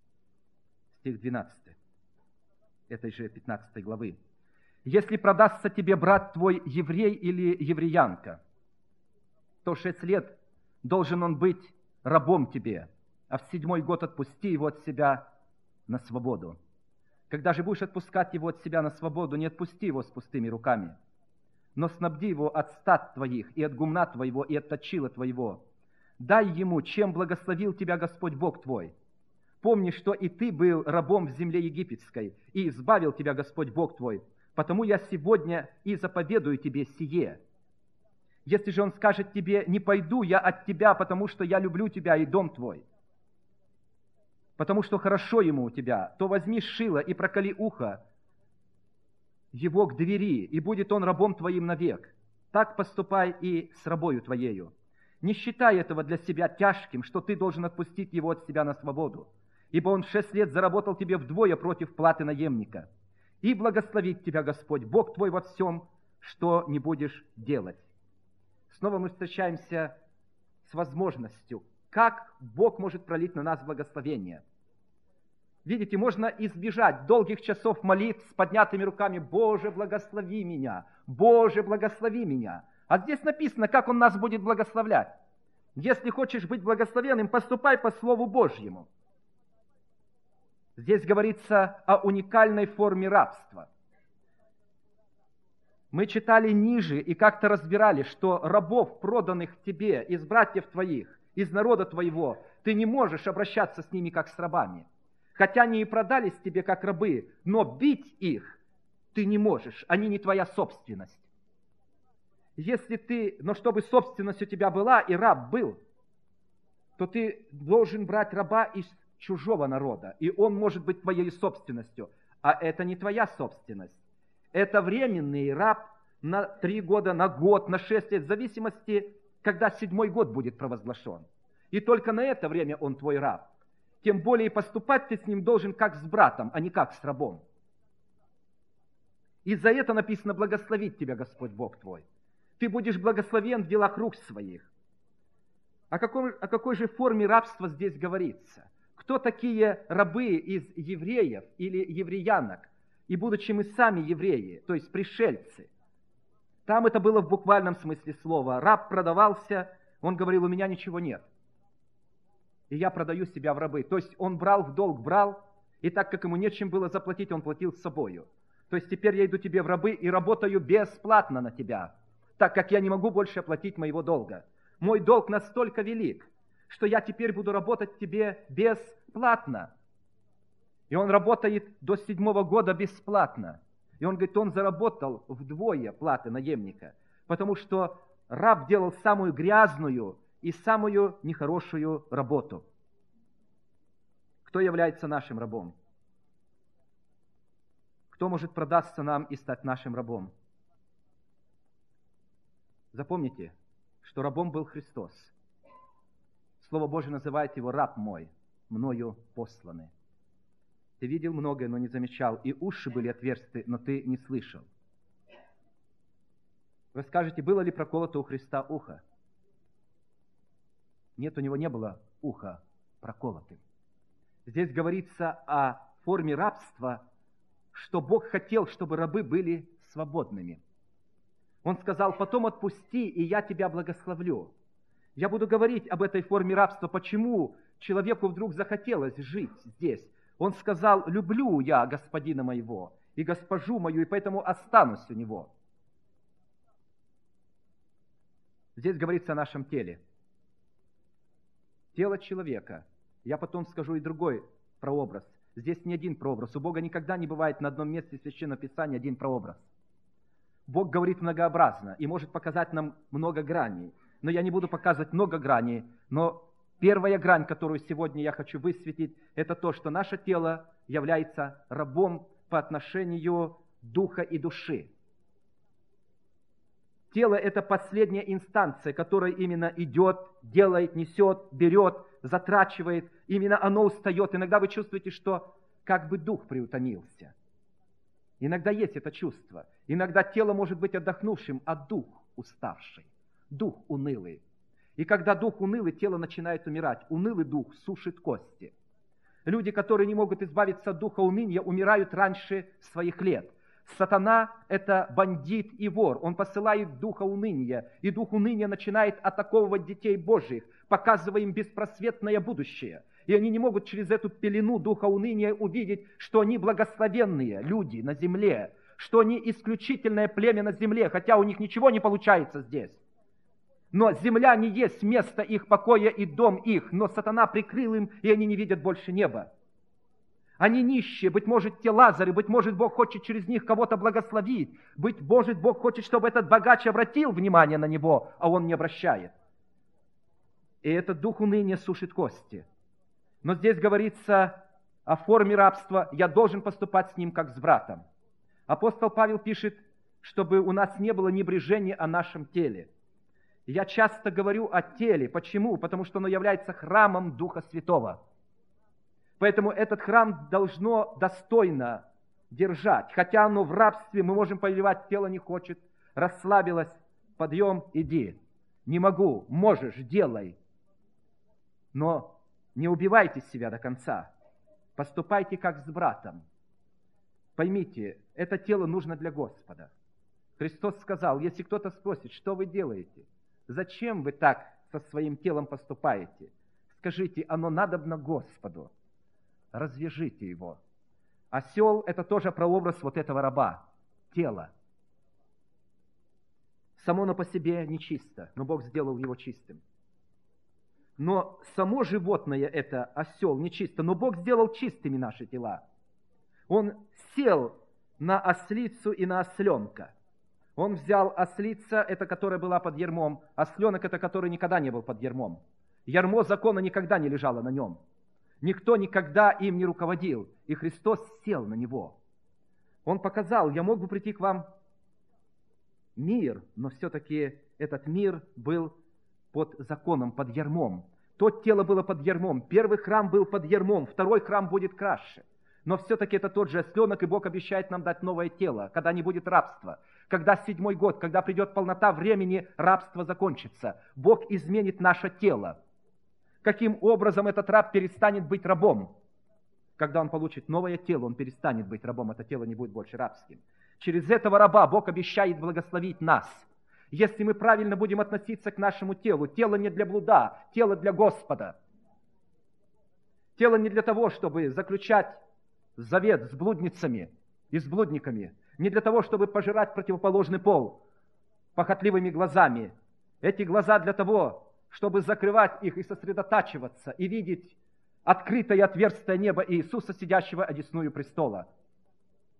Стих 12 этой же 15 главы. «Если продастся тебе брат твой еврей или евреянка, то 6 лет должен он быть рабом тебе, а в 7-й год отпусти его от себя на свободу. Когда же будешь отпускать его от себя на свободу, не отпусти его с пустыми руками, но снабди его от стад твоих, и от гумна твоего, и от точила твоего. Дай ему, чем благословил тебя Господь Бог твой. Помни, что и ты был рабом в земле египетской, и избавил тебя Господь Бог твой. Потому я сегодня и заповедую тебе сие. Если же он скажет тебе: не пойду я от тебя, потому что я люблю тебя и дом твой, потому что хорошо ему у тебя, то возьми шило и проколи ухо его к двери, и будет он рабом твоим навек. Так поступай и с рабою твоею. Не считай этого для себя тяжким, что ты должен отпустить его от себя на свободу, ибо он 6 лет заработал тебе вдвое против платы наемника. И благословит тебя Господь, Бог твой, во всем, что не будешь делать». Снова мы встречаемся с возможностью, как Бог может пролить на нас благословение. Видите, можно избежать долгих часов молитв с поднятыми руками: «Боже, благослови меня! Боже, благослови меня!» А здесь написано, как Он нас будет благословлять. Если хочешь быть благословенным, поступай по Слову Божьему. Здесь говорится о уникальной форме рабства. Мы читали ниже и как-то разбирали, что рабов, проданных тебе из братьев твоих, из народа твоего, ты не можешь обращаться с ними как с рабами. Хотя они и продались тебе как рабы, но бить их ты не можешь, они не твоя собственность. Но чтобы собственность у тебя была и раб был, то ты должен брать раба из чужого народа, и он может быть твоей собственностью, а это не твоя собственность. Это временный раб на 3 года, на год, на 6 лет, в зависимости, когда 7-й год будет провозглашен. И только на это время он твой раб. Тем более поступать ты с ним должен как с братом, а не как с рабом. И за это написано: «Благословит тебя Господь Бог твой». Ты будешь благословен в делах рук своих. О какой же форме рабства здесь говорится? Кто такие рабы из евреев или евреянок? И будучи мы сами евреи, то есть пришельцы. Там это было в буквальном смысле слова. Раб продавался, он говорил: у меня ничего нет, и я продаю себя в рабы. То есть он брал в долг, и так как ему нечем было заплатить, он платил с собою. То есть теперь я иду тебе в рабы и работаю бесплатно на тебя, так как я не могу больше оплатить моего долга. Мой долг настолько велик, что я теперь буду работать тебе бесплатно. И он работает до 7-го года бесплатно. И он говорит, он заработал вдвое платы наемника, потому что раб делал самую грязную и самую нехорошую работу. Кто является нашим рабом? Кто может продаться нам и стать нашим рабом? Запомните, что рабом был Христос. Слово Божие называет его раб мой, мною посланный. Ты видел многое, но не замечал, и уши были отверсты, но ты не слышал. Вы скажете, было ли проколото у Христа ухо? Нет, у него не было уха проколотым. Здесь говорится о форме рабства, что Бог хотел, чтобы рабы были свободными. Он сказал, потом отпусти, и я тебя благословлю. Я буду говорить об этой форме рабства, почему человеку вдруг захотелось жить здесь. Он сказал, люблю я господина моего и госпожу мою, и поэтому останусь у него. Здесь говорится о нашем теле. Тело человека. Я потом скажу и другой прообраз. Здесь не один прообраз. У Бога никогда не бывает на одном месте Священного Писания один прообраз. Бог говорит многообразно и может показать нам много граней. Но я не буду показывать много граней, но первая грань, которую сегодня я хочу высветить, это то, что наше тело является рабом по отношению духа и души. Тело – это последняя инстанция, которая именно идет, делает, несет, берет, затрачивает. Именно оно устает. Иногда вы чувствуете, что как бы дух приутомился. Иногда есть это чувство. Иногда тело может быть отдохнувшим, а дух уставший, дух унылый. И когда дух унылый, тело начинает умирать. Унылый дух сушит кости. Люди, которые не могут избавиться от духа уныния, умирают раньше своих лет. Сатана – это бандит и вор. Он посылает духа уныния, и дух уныния начинает атаковывать детей Божьих, показывая им беспросветное будущее. И они не могут через эту пелену духа уныния увидеть, что они благословенные люди на земле, что они исключительное племя на земле, хотя у них ничего не получается здесь. Но земля не есть место их покоя и дом их, но сатана прикрыл им, и они не видят больше неба. Они нищие, быть может, те Лазары, быть может, Бог хочет через них кого-то благословить, быть может, Бог хочет, чтобы этот богач обратил внимание на него, а он не обращает. И этот дух уныния сушит кости. Но здесь говорится о форме рабства, я должен поступать с ним, как с братом. Апостол Павел пишет, чтобы у нас не было небрежения о нашем теле. Я часто говорю о теле. Почему? Потому что оно является храмом Духа Святого. Поэтому этот храм должно достойно держать. Хотя оно в рабстве, мы можем повелевать, тело не хочет, расслабилось, подъем, иди. Не могу, можешь, делай. Но не убивайте себя до конца. Поступайте как с братом. Поймите, это тело нужно для Господа. Христос сказал, если кто-то спросит, что вы делаете, зачем вы так со своим телом поступаете, скажите, оно надобно Господу. Развяжите его. Осел – это тоже прообраз вот этого раба, тела. Само оно по себе нечисто, но Бог сделал его чистым. Но само животное – это осел, нечисто, но Бог сделал чистыми наши тела. Он сел на ослицу и на осленка. Он взял ослица, это которая была под ярмом, осленок – это который никогда не был под ярмом. Ярмо закона никогда не лежало на нем. Никто никогда им не руководил, и Христос сел на него. Он показал, я мог бы прийти к вам мир, но все-таки этот мир был под законом, под ярмом. То тело было под ярмом, первый храм был под ярмом, второй храм будет краше. Но все-таки это тот же осленок, и Бог обещает нам дать новое тело, когда не будет рабства. Когда 7-й год, когда придет полнота времени, рабство закончится. Бог изменит наше тело. Каким образом этот раб перестанет быть рабом? Когда он получит новое тело, он перестанет быть рабом, это тело не будет больше рабским. Через этого раба Бог обещает благословить нас. Если мы правильно будем относиться к нашему телу, тело не для блуда, тело для Господа. Тело не для того, чтобы заключать завет с блудницами и с блудниками, не для того, чтобы пожирать противоположный пол похотливыми глазами. Эти глаза для того, чтобы закрывать их и сосредотачиваться, и видеть открытое отверстие неба Иисуса, сидящего одесную престола.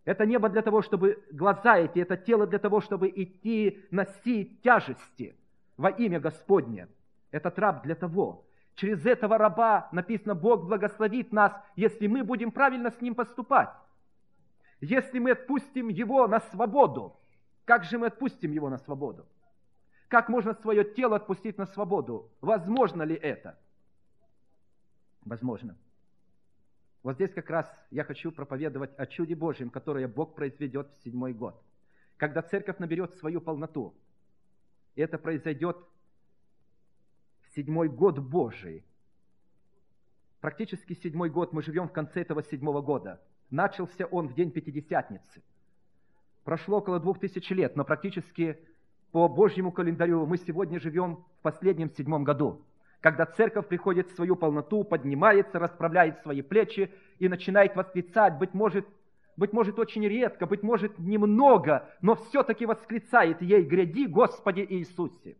Это небо для того, чтобы глаза эти, это тело для того, чтобы идти, носить тяжести во имя Господне. Этот раб для того. Через этого раба, написано, Бог благословит нас, если мы будем правильно с ним поступать. Если мы отпустим его на свободу. Как же мы отпустим его на свободу? Как можно свое тело отпустить на свободу? Возможно ли это? Возможно. Вот здесь как раз я хочу проповедовать о чуде Божьем, которое Бог произведет в 7-й год. Когда церковь наберет свою полноту. И это произойдет в 7-й год Божий. Практически 7-й год, мы живем в конце этого 7-го года. Начался он в день Пятидесятницы. Прошло около 2000 лет, но практически по Божьему календарю мы сегодня живем в последнем 7-м году. Когда церковь приходит в свою полноту, поднимается, расправляет свои плечи и начинает восклицать, быть может, очень редко, быть может, немного, но все-таки восклицает ей: «Гряди, Господи Иисусе!»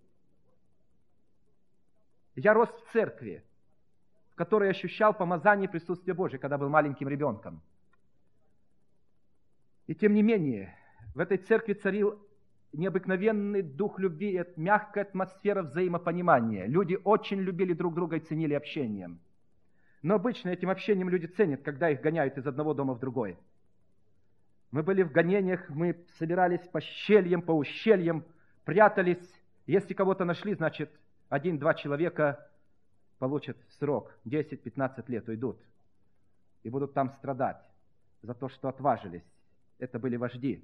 Я рос в церкви, в которой ощущал помазание и присутствие Божие, когда был маленьким ребенком. И тем не менее, в этой церкви царил необыкновенный дух любви, мягкая атмосфера взаимопонимания. Люди очень любили друг друга и ценили общением. Но обычно этим общением люди ценят, когда их гоняют из одного дома в другой. Мы были в гонениях, мы собирались по щельям, по ущельям, прятались. Если кого-то нашли, значит, 1-2 человека получат срок. 10-15 лет уйдут. И будут там страдать за то, что отважились. Это были вожди.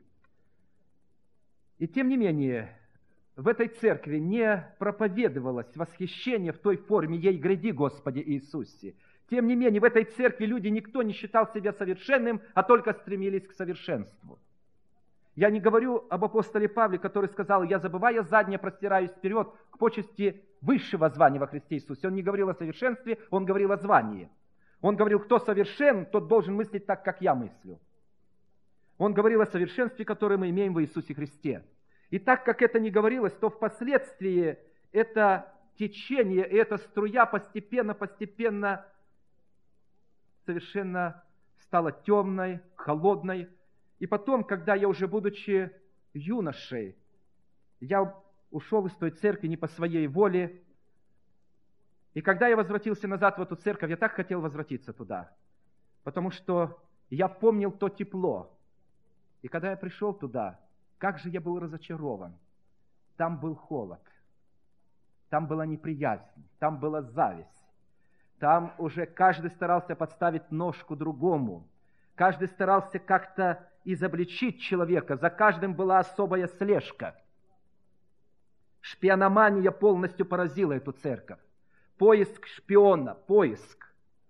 И тем не менее, в этой церкви не проповедовалось восхищение в той форме: «Ей гряди, Господи Иисусе». Тем не менее, в этой церкви люди, никто не считал себя совершенным, а только стремились к совершенству. Я не говорю об апостоле Павле, который сказал: «Я, забывая заднее, простираюсь вперед к почести высшего звания во Христе Иисусе». Он не говорил о совершенстве, он говорил о звании. Он говорил: кто совершен, тот должен мыслить так, как я мыслю. Он говорил о совершенстве, которое мы имеем в Иисусе Христе. И так как это не говорилось, то впоследствии это течение, и эта струя постепенно совершенно стала темной, холодной. И потом, когда я уже, будучи юношей, я ушел из той церкви не по своей воле. И когда я возвратился назад в эту церковь, я так хотел возвратиться туда, потому что я помнил то тепло. И когда я пришел туда, как же я был разочарован. Там был холод, там была неприязнь, там была зависть. Там уже каждый старался подставить ножку другому. Каждый старался как-то изобличить человека. За каждым была особая слежка. Шпиономания полностью поразила эту церковь. Поиск шпиона, поиск.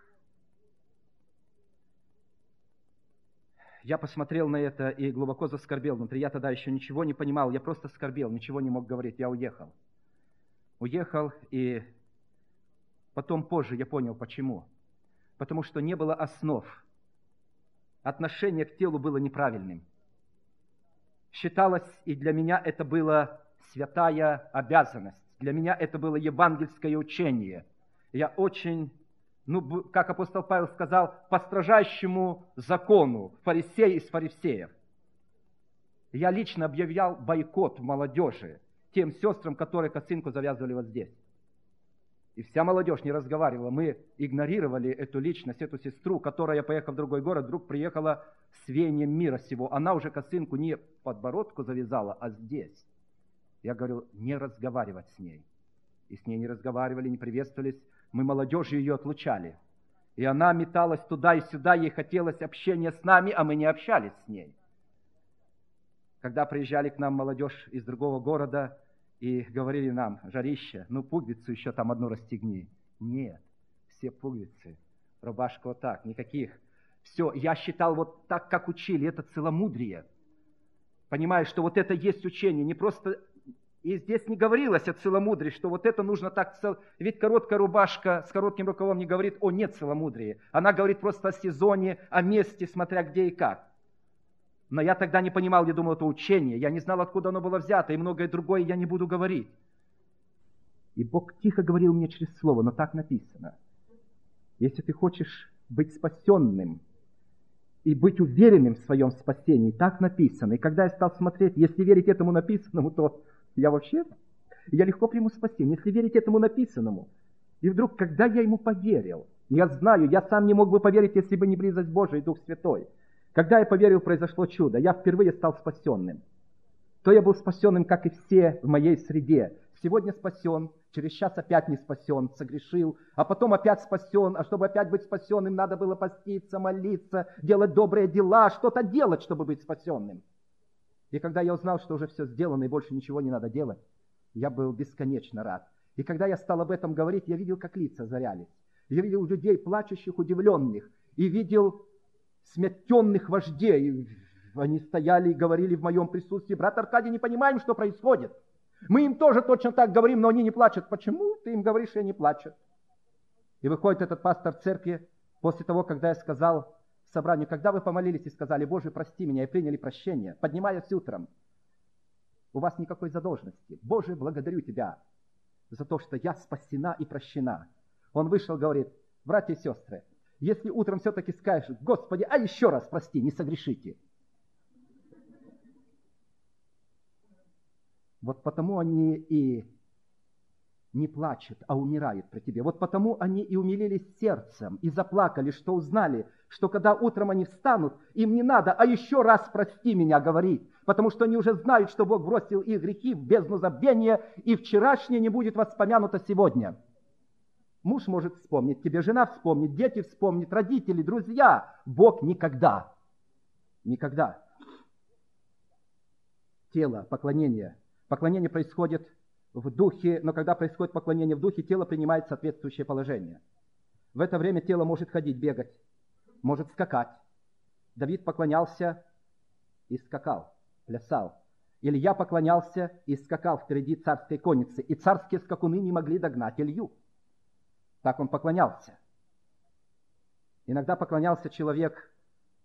Я посмотрел на это и глубоко заскорбел внутри. Я тогда еще ничего не понимал, я просто скорбел, ничего не мог говорить. Я уехал. Уехал, и потом позже я понял, почему. Потому что не было основ. Отношение к телу было неправильным. Считалось, и для меня это была святая обязанность. Для меня это было евангельское учение. Я очень, как апостол Павел сказал, по строжайшему закону, фарисей из фарисеев. Я лично объявлял бойкот в молодежи тем сестрам, которые косынку завязывали вот здесь. И вся молодежь не разговаривала. Мы игнорировали эту личность, эту сестру, которая, поехав в другой город, вдруг приехала с веянием мира сего. Она уже косынку не подбородку завязала, а здесь. Я говорил, не разговаривать с ней. И с ней не разговаривали, не приветствовались. Мы молодежью ее отлучали. И она металась туда и сюда, ей хотелось общения с нами, а мы не общались с ней. Когда приезжали к нам молодежь из другого города и говорили нам: жарище, пуговицу еще там одну расстегни. Нет, все пуговицы, рубашка вот так, никаких. Все, я считал вот так, как учили, это целомудрие. Понимаешь, что вот это есть учение, не просто... И здесь не говорилось о целомудрии, что вот это нужно так... Ведь короткая рубашка с коротким рукавом не говорит о нет целомудрии. Она говорит просто о сезоне, о месте, смотря где и как. Но я тогда не понимал, я думал, это учение. Я не знал, откуда оно было взято, и многое другое я не буду говорить. И Бог тихо говорил мне через слово, но так написано. Если ты хочешь быть спасенным, и быть уверенным в своем спасении. Так написано. И когда я стал смотреть, если верить этому написанному, то я легко приму спасение. Если верить этому написанному. И вдруг, когда я ему поверил, я знаю, я сам не мог бы поверить, если бы не близость Божия и Дух Святой. Когда я поверил, произошло чудо. Я впервые стал спасенным. То я был спасенным, как и все в моей среде. Сегодня спасен, через час опять не спасен, согрешил, а потом опять спасен. А чтобы опять быть спасенным, надо было поститься, молиться, делать добрые дела, что-то делать, чтобы быть спасенным. И когда я узнал, что уже все сделано и больше ничего не надо делать, я был бесконечно рад. И когда я стал об этом говорить, я видел, как лица озарялись. Я видел людей, плачущих, удивленных, и видел сметенных вождей. Они стояли и говорили в моем присутствии: брат Аркадий, не понимаем, что происходит. Мы им тоже точно так говорим, но они не плачут. Почему ты им говоришь, и они плачут? И выходит этот пастор церкви после того, когда я сказал собранию: когда вы помолились и сказали: Боже, прости меня, и приняли прощение, поднимаясь утром, у вас никакой задолженности. Боже, благодарю Тебя за то, что я спасена и прощена. Он вышел, говорит: братья и сестры, если утром все-таки скажешь: Господи, а еще раз прости, не согрешите. Вот потому они и не плачут, а умирают при тебе. Вот потому они и умилились сердцем, и заплакали, что узнали, что когда утром они встанут, им не надо: а еще раз прости меня, говорить. Потому что они уже знают, что Бог бросил их грехи в бездну забвения, и вчерашнее не будет воспомянуто сегодня. Муж может вспомнить тебе, жена вспомнит, дети вспомнят, родители, друзья. Бог никогда. Никогда. Тело, поклонение. Поклонение происходит в духе, но когда происходит поклонение в духе, тело принимает соответствующее положение. В это время тело может ходить, бегать, может скакать. Давид поклонялся и скакал, плясал. Илья поклонялся и скакал впереди царской конницы, и царские скакуны не могли догнать Илью. Так он поклонялся. Иногда поклонялся человек,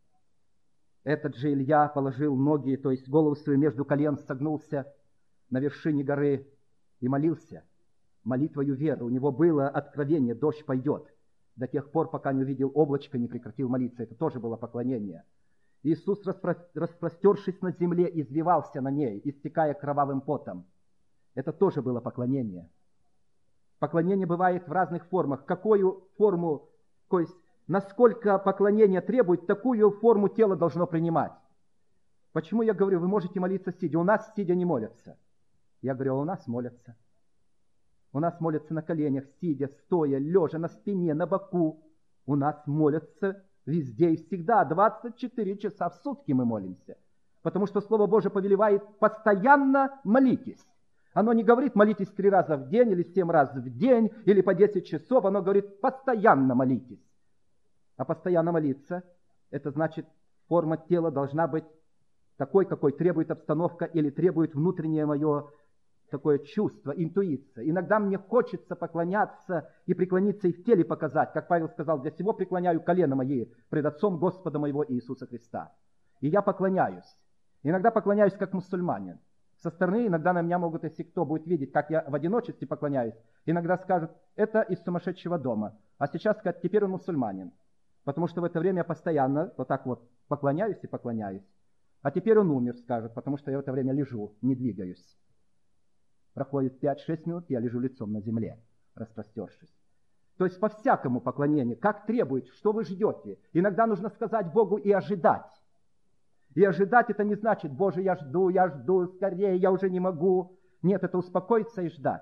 этот же Илья положил ноги, то есть голову свою между колен, согнулся на вершине горы и молился молитвою веры. У него было откровение: дождь пойдет. До тех пор, пока не увидел облачко, не прекратил молиться. Это тоже было поклонение. Иисус, распростершись на земле, извивался на ней, истекая кровавым потом. Это тоже было поклонение. Поклонение бывает в разных формах. Какую форму, то есть насколько поклонение требует, такую форму тело должно принимать. Почему я говорю: вы можете молиться сидя? У нас сидя не молятся. Я говорю: у нас молятся. У нас молятся на коленях, сидя, стоя, лежа, на спине, на боку. У нас молятся везде и всегда. 24 часа в сутки мы молимся. Потому что Слово Божие повелевает: постоянно молитесь. Оно не говорит: молитесь 3 раза в день или 7 раз в день, или по 10 часов. Оно говорит: постоянно молитесь. А постоянно молиться, это значит, форма тела должна быть такой, какой требует обстановка или требует внутреннее мое такое чувство, интуиция. Иногда мне хочется поклоняться и преклониться и в теле показать, как Павел сказал: для сего преклоняю колено мои пред Отцом Господа моего Иисуса Христа. И я поклоняюсь. Иногда поклоняюсь как мусульманин. Со стороны иногда на меня могут, если кто будет видеть, как я в одиночестве поклоняюсь, иногда скажут: это из сумасшедшего дома. А сейчас скажут: теперь он мусульманин. Потому что в это время я постоянно вот так вот поклоняюсь и поклоняюсь. А теперь он умер, скажут, потому что я в это время лежу, не двигаюсь. Проходит 5-6 минут, я лежу лицом на земле, распростершись. То есть по всякому поклонению, как требует, что вы ждете. Иногда нужно сказать Богу и ожидать. И ожидать это не значит: Боже, я жду, скорее, я уже не могу. Нет, это успокоиться и ждать.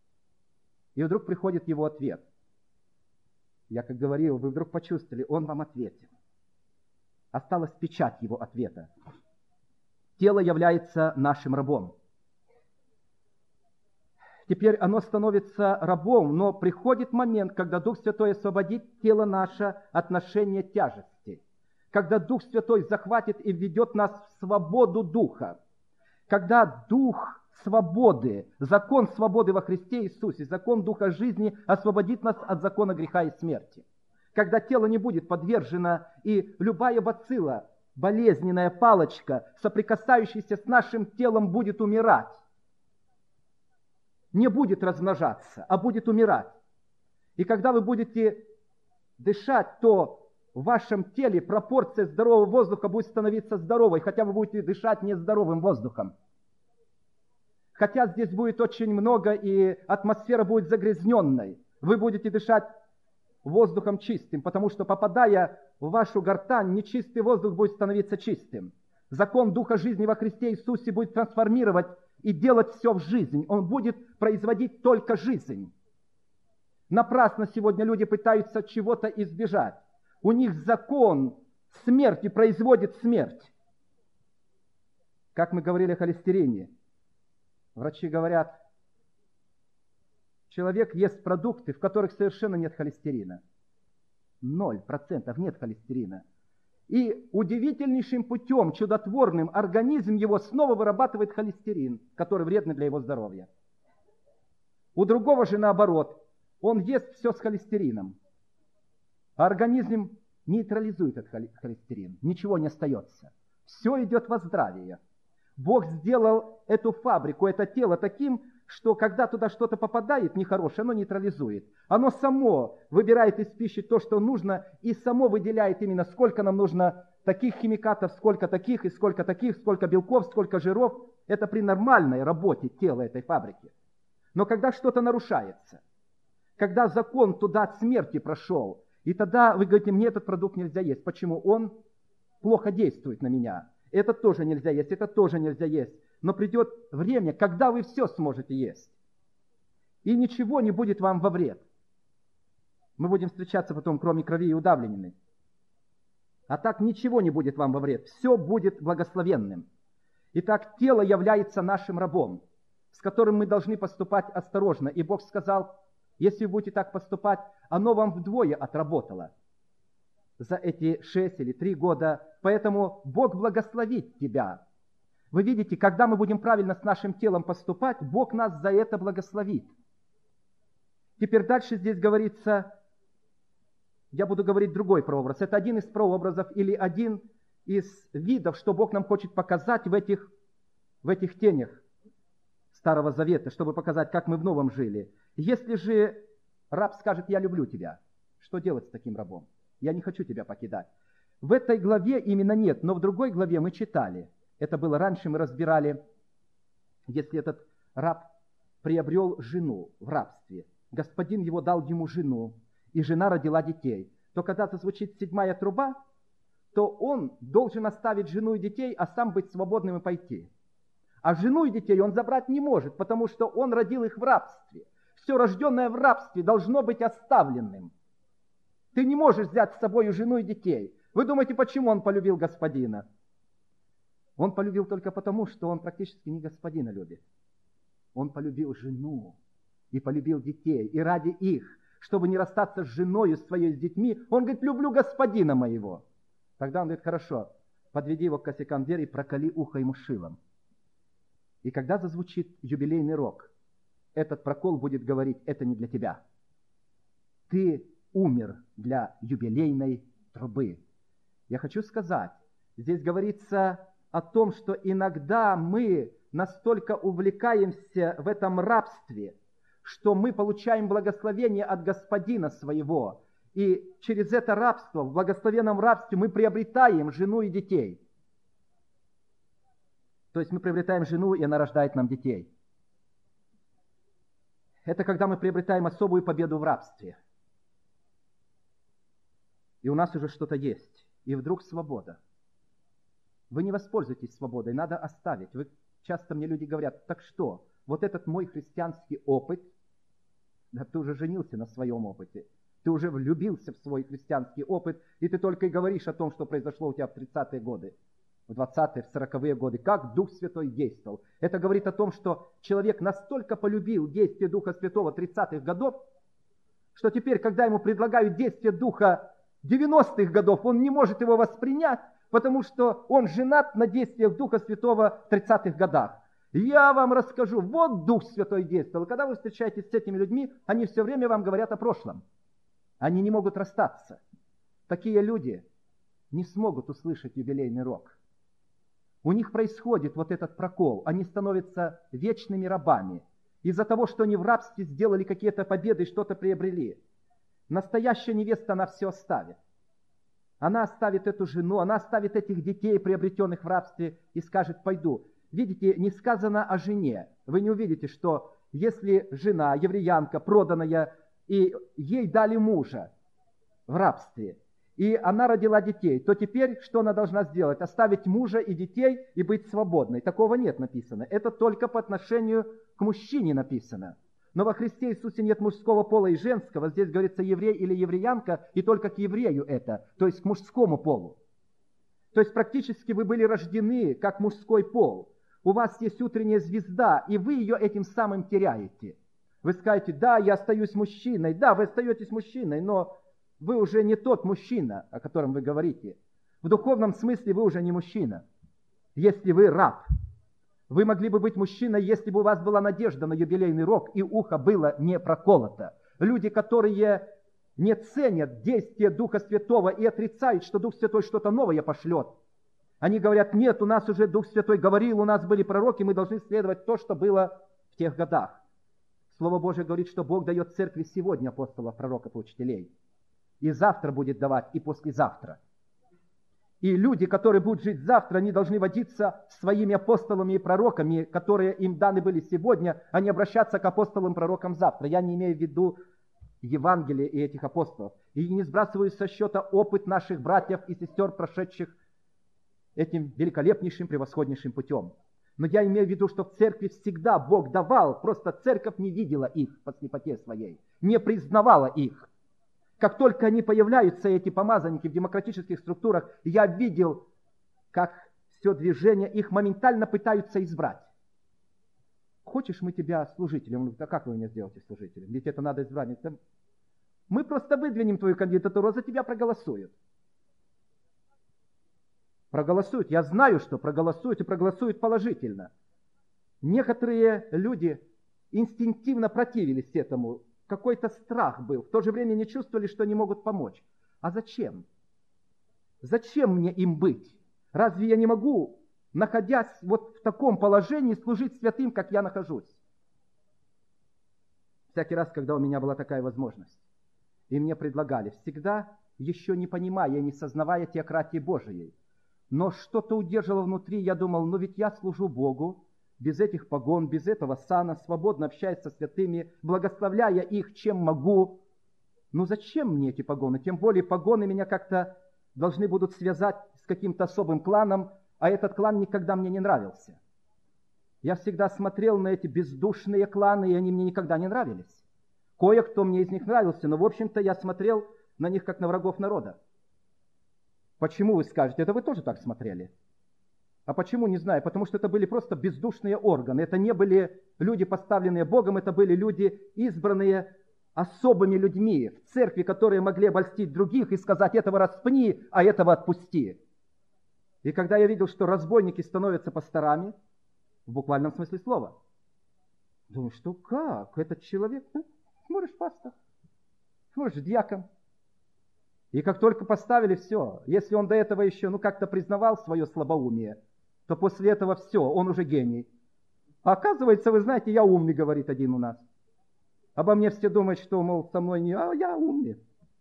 И вдруг приходит его ответ. Я как говорил, вы вдруг почувствовали, он вам ответил. Осталась печать его ответа. Тело является нашим рабом. Теперь оно становится рабом, но приходит момент, когда Дух Святой освободит тело наше от ношения тяжести. Когда Дух Святой захватит и введет нас в свободу Духа. Когда Дух свободы, закон свободы во Христе Иисусе, закон Духа жизни освободит нас от закона греха и смерти. Когда тело не будет подвержено, и любая бацилла, болезненная палочка, соприкасающаяся с нашим телом, будет умирать. Не будет размножаться, а будет умирать. И когда вы будете дышать, то в вашем теле пропорция здорового воздуха будет становиться здоровой, хотя вы будете дышать нездоровым воздухом. Хотя здесь будет очень много, и атмосфера будет загрязненной. Вы будете дышать воздухом чистым, потому что, попадая в вашу гортань, нечистый воздух будет становиться чистым. Закон Духа жизни во Христе Иисусе будет трансформировать и делать все в жизнь. Он будет производить только жизнь. Напрасно сегодня люди пытаются чего-то избежать. У них закон смерти производит смерть. Как мы говорили о холестерине. Врачи говорят, человек ест продукты, в которых совершенно нет холестерина. 0% нет холестерина. И удивительнейшим путем, чудотворным, организм его снова вырабатывает холестерин, который вредный для его здоровья. У другого же наоборот, он ест все с холестерином. А организм нейтрализует этот холестерин. Ничего не остается. Все идет во здравие. Бог сделал эту фабрику, это тело таким, что когда туда что-то попадает нехорошее, оно нейтрализует. Оно само выбирает из пищи то, что нужно, и само выделяет именно, сколько нам нужно таких химикатов, сколько таких, и сколько таких, сколько белков, сколько жиров. Это при нормальной работе тела этой фабрики. Но когда что-то нарушается, когда закон туда от смерти прошел, и тогда вы говорите, мне этот продукт нельзя есть. Почему? Он плохо действует на меня. Это тоже нельзя есть, это тоже нельзя есть. Но придет время, когда вы все сможете есть. И ничего не будет вам во вред. Мы будем встречаться потом, кроме крови и удавленины. А так ничего не будет вам во вред. Все будет благословенным. Итак, тело является нашим рабом, с которым мы должны поступать осторожно. И Бог сказал, если вы будете так поступать, оно вам вдвое отработало за эти 6 или 3 года. Поэтому Бог благословит тебя. Вы видите, когда мы будем правильно с нашим телом поступать, Бог нас за это благословит. Теперь дальше здесь говорится, я буду говорить другой прообраз. Это один из прообразов или один из видов, что Бог нам хочет показать в этих тенях Старого Завета, чтобы показать, как мы в новом жили. Если же раб скажет, я люблю тебя, что делать с таким рабом? Я не хочу тебя покидать. В этой главе именно нет, но в другой главе мы читали. Это было раньше, мы разбирали, если этот раб приобрел жену в рабстве, господин его дал ему жену, и жена родила детей, то когда зазвучит 7-я труба, то он должен оставить жену и детей, а сам быть свободным и пойти. А жену и детей он забрать не может, потому что он родил их в рабстве. Все рожденное в рабстве должно быть оставленным. Ты не можешь взять с собой жену и детей. Вы думаете, почему он полюбил господина? Он полюбил только потому, что он практически не господина любит. Он полюбил жену и полюбил детей. И ради их, чтобы не расстаться с женой, своей, с детьми, он говорит, люблю господина моего. Тогда он говорит, хорошо, подведи его к косякам двери и проколи ухо ему шилом. И когда зазвучит юбилейный рог, этот прокол будет говорить, это не для тебя. Ты умер для юбилейной трубы. Я хочу сказать, здесь говорится о том, что иногда мы настолько увлекаемся в этом рабстве, что мы получаем благословение от Господина своего. И через это рабство, в благословенном рабстве, мы приобретаем жену и детей. То есть мы приобретаем жену, и она рождает нам детей. Это когда мы приобретаем особую победу в рабстве. И у нас уже что-то есть. И вдруг свобода. Вы не воспользуетесь свободой, надо оставить. Часто мне люди говорят, так что, вот этот мой христианский опыт, да ты уже женился на своем опыте, ты уже влюбился в свой христианский опыт, и ты только и говоришь о том, что произошло у тебя в 30-е годы, в 20-е, в 40-е годы, как Дух Святой действовал. Это говорит о том, что человек настолько полюбил действие Духа Святого 30-х годов, что теперь, когда ему предлагают действие Духа 90-х годов, он не может его воспринять, потому что он женат на действиях Духа Святого в 30-х годах. Я вам расскажу, вот Дух Святой действовал. Когда вы встречаетесь с этими людьми, они все время вам говорят о прошлом. Они не могут расстаться. Такие люди не смогут услышать юбилейный рог. У них происходит вот этот прокол. Они становятся вечными рабами. Из-за того, что они в рабстве сделали какие-то победы и что-то приобрели. Настоящая невеста, она все оставит. Она оставит эту жену, она оставит этих детей, приобретенных в рабстве, и скажет: пойду. Видите, не сказано о жене. Вы не увидите, что если жена, евреянка, проданная, и ей дали мужа в рабстве, и она родила детей, то теперь что она должна сделать? Оставить мужа и детей и быть свободной. Такого нет написано. Это только по отношению к мужчине написано. Но во Христе Иисусе нет мужского пола и женского. Здесь говорится еврей или евреянка, и только к еврею это, то есть к мужскому полу. То есть практически вы были рождены как мужской пол. У вас есть утренняя звезда, и вы ее этим самым теряете. Вы скажете: да, я остаюсь мужчиной. Да, вы остаетесь мужчиной, но вы уже не тот мужчина, о котором вы говорите. В духовном смысле вы уже не мужчина, если вы раб. Вы могли бы быть мужчиной, если бы у вас была надежда на юбилейный рог, и ухо было не проколото. Люди, которые не ценят действия Духа Святого и отрицают, что Дух Святой что-то новое пошлет. Они говорят: нет, у нас уже Дух Святой говорил, у нас были пророки, мы должны следовать то, что было в тех годах. Слово Божие говорит, что Бог дает церкви сегодня апостолов, пророков и учителей. И завтра будет давать, и послезавтра. И люди, которые будут жить завтра, они должны водиться своими апостолами и пророками, которые им даны были сегодня, а не обращаться к апостолам и пророкам завтра. Я не имею в виду Евангелие и этих апостолов. И не сбрасываю со счета опыт наших братьев и сестер, прошедших этим великолепнейшим, превосходнейшим путем. Но я имею в виду, что в церкви всегда Бог давал, просто церковь не видела их по слепоте своей, не признавала их. Как только они появляются, эти помазанники в демократических структурах, я видел, как все движение их моментально пытаются избрать. Хочешь, мы тебя служителем? Он говорит: а как вы меня сделаете служителем? Ведь это надо избрать. Мы просто выдвинем твою кандидатуру, а за тебя проголосуют. Проголосуют. Я знаю, что проголосуют, и проголосуют положительно. Некоторые люди инстинктивно противились этому. Какой-то страх был. В то же время не чувствовали, что не могут помочь. А зачем? Зачем мне им быть? Разве я не могу, находясь вот в таком положении, служить святым, как я нахожусь? Всякий раз, когда у меня была такая возможность, и мне предлагали, всегда еще не понимая, не сознавая теократии Божией, но что-то удерживало внутри, я думал: ну ведь я служу Богу, без этих погон, без этого сана, свободно общаясь со святыми, благословляя их, чем могу. Ну зачем мне эти погоны? Тем более погоны меня как-то должны будут связать с каким-то особым кланом, а этот клан никогда мне не нравился. Я всегда смотрел на эти бездушные кланы, и они мне никогда не нравились. Кое-кто мне из них нравился, но, в общем-то, я смотрел на них, как на врагов народа. Почему, вы скажете? Это вы тоже так смотрели? А почему, не знаю. Потому что это были просто бездушные органы. Это не были люди, поставленные Богом, это были люди, избранные особыми людьми в церкви, которые могли обольстить других и сказать: этого распни, а этого отпусти. И когда я видел, что разбойники становятся пасторами, в буквальном смысле слова, думаю, что как? Этот человек, смотришь, пастор, смотришь, диакон. И как только поставили, все, если он до этого еще как-то признавал свое слабоумие, то после этого все, он уже гений. А оказывается, вы знаете, я умный, говорит один у нас. Обо мне все думают, что, мол, со мной не, а я умный.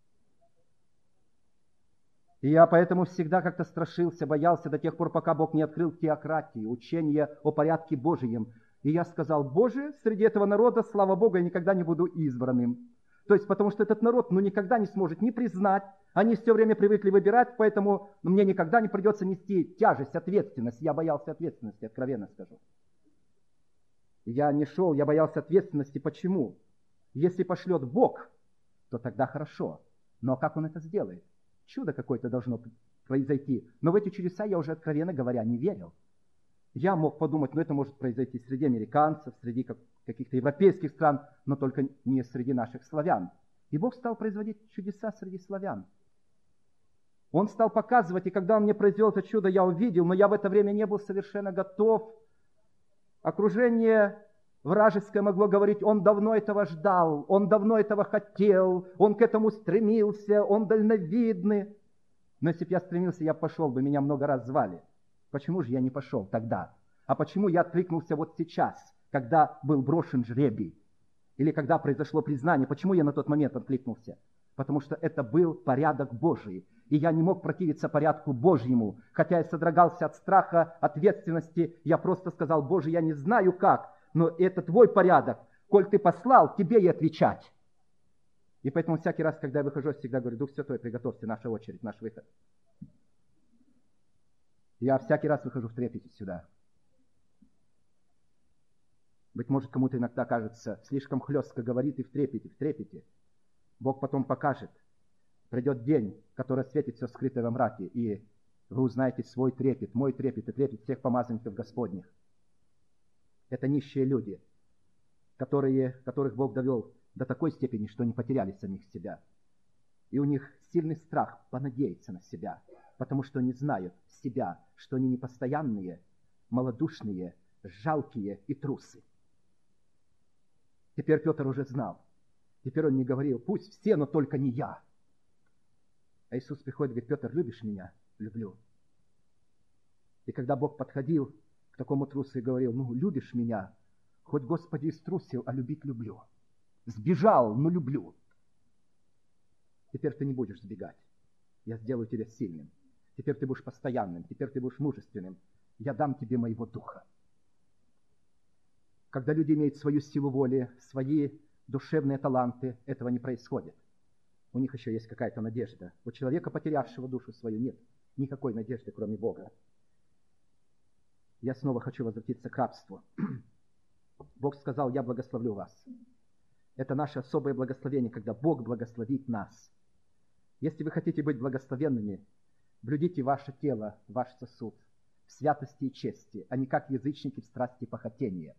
И я поэтому всегда как-то страшился, боялся до тех пор, пока Бог не открыл теократии, учение о порядке Божьем. И я сказал: Боже, среди этого народа, слава Богу, я никогда не буду избранным. То есть, потому что этот народ, никогда не сможет ни признать, они все время привыкли выбирать, поэтому мне никогда не придется нести тяжесть, ответственность. Я боялся ответственности, откровенно скажу. Я не шел, я боялся ответственности. Почему? Если пошлет Бог, то тогда хорошо. Но как Он это сделает? Чудо какое-то должно произойти. Но в эти чудеса я уже, откровенно говоря, не верил. Я мог подумать, это может произойти среди американцев, среди каких-то европейских стран, но только не среди наших славян. И Бог стал производить чудеса среди славян. Он стал показывать, и когда Он мне произвел это чудо, я увидел, но я в это время не был совершенно готов. Окружение вражеское могло говорить: он давно этого ждал, он давно этого хотел, он к этому стремился, он дальновидный. Но если бы я стремился, я пошел бы, меня много раз звали. Почему же я не пошел тогда? А почему я откликнулся вот сейчас, когда был брошен жребий? Или когда произошло признание? Почему я на тот момент откликнулся? Потому что это был порядок Божий. И я не мог противиться порядку Божьему. Хотя я содрогался от страха, ответственности, я просто сказал: Боже, я не знаю как, но это Твой порядок. Коль Ты послал, Тебе и отвечать. И поэтому всякий раз, когда я выхожу, я всегда говорю: Дух Святой, приготовьте наша очередь, наш выход. Я всякий раз выхожу в трепете сюда. Быть может, кому-то иногда кажется, слишком хлестко говорит и в трепете. Бог потом покажет. Придет день, который осветит все скрытое во мраке, и вы узнаете свой трепет, мой трепет и трепет всех помазанников Господних. Это нищие люди, которых Бог довел до такой степени, что они потеряли самих себя. И у них сильный страх понадеяться на себя, потому что они знают себя, что они непостоянные, малодушные, жалкие и трусы. Теперь Петр уже знал. Теперь он не говорил: пусть все, но только не я. А Иисус приходит и говорит: Петр, любишь меня? Люблю. И когда Бог подходил к такому трусу и говорил: ну, любишь меня? Хоть, Господи, и струсил, а любить люблю. Сбежал, но люблю. Теперь ты не будешь сбегать. Я сделаю тебя сильным. Теперь ты будешь постоянным. Теперь ты будешь мужественным. Я дам тебе моего духа. Когда люди имеют свою силу воли, свои душевные таланты, этого не происходит. У них еще есть какая-то надежда. У человека, потерявшего душу свою, нет никакой надежды, кроме Бога. Я снова хочу возвратиться к рабству. Бог сказал: я благословлю вас. Это наше особое благословение, когда Бог благословит нас. Если вы хотите быть благословенными, блюдите ваше тело, ваш сосуд в святости и чести, а не как язычники в страсти похотения.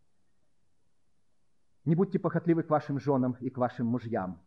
Не будьте похотливы к вашим женам и к вашим мужьям.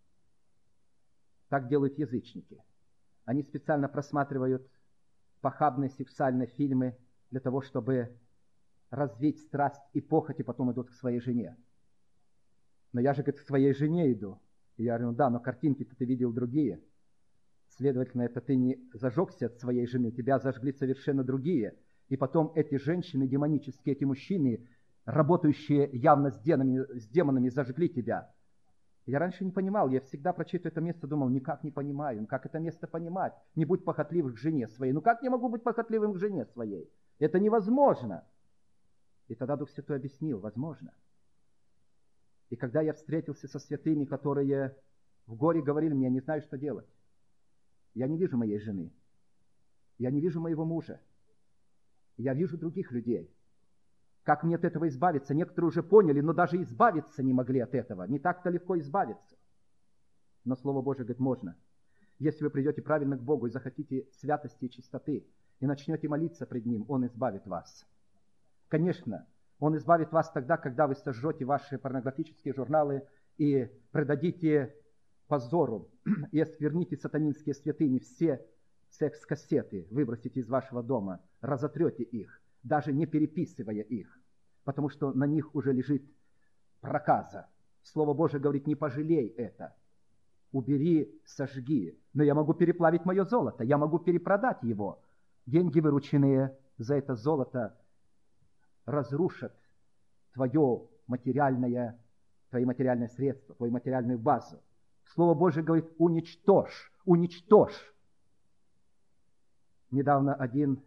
Так делают язычники. Они специально просматривают похабные сексуальные фильмы для того, чтобы развить страсть и похоть, и потом идут к своей жене. Но я же, говорит, к своей жене иду. И я говорю: ну да, но картинки-то ты видел другие. Следовательно, это ты не зажегся от своей жены, тебя зажгли совершенно другие. И потом эти женщины демонические, эти мужчины, работающие явно с демонами, зажгли тебя. Я раньше не понимал, я всегда прочитываю это место, думал: никак не понимаю, как это место понимать? Не будь похотливым к жене своей. Ну как я могу быть похотливым к жене своей? Это невозможно. И тогда Дух Святой объяснил: возможно. И когда я встретился со святыми, которые в горе говорили мне: я не знаю, что делать. Я не вижу моей жены. Я не вижу моего мужа. Я вижу других людей. Как мне от этого избавиться? Некоторые уже поняли, но даже избавиться не могли от этого. Не так-то легко избавиться. Но Слово Божие говорит: можно. Если вы придете правильно к Богу и захотите святости и чистоты, и начнете молиться пред Ним, Он избавит вас. Конечно, Он избавит вас тогда, когда вы сожжете ваши порнографические журналы и предадите позору, и оскверните сатанинские святыни, все секс-кассеты выбросите из вашего дома, разотрете их, даже не переписывая их, потому что на них уже лежит проказа. Слово Божие говорит: не пожалей это. Убери, сожги. Но я могу переплавить мое золото, я могу перепродать его. Деньги, вырученные за это золото, разрушат твои материальные средства, твою материальную базу. Слово Божие говорит: уничтожь, уничтожь. Недавно один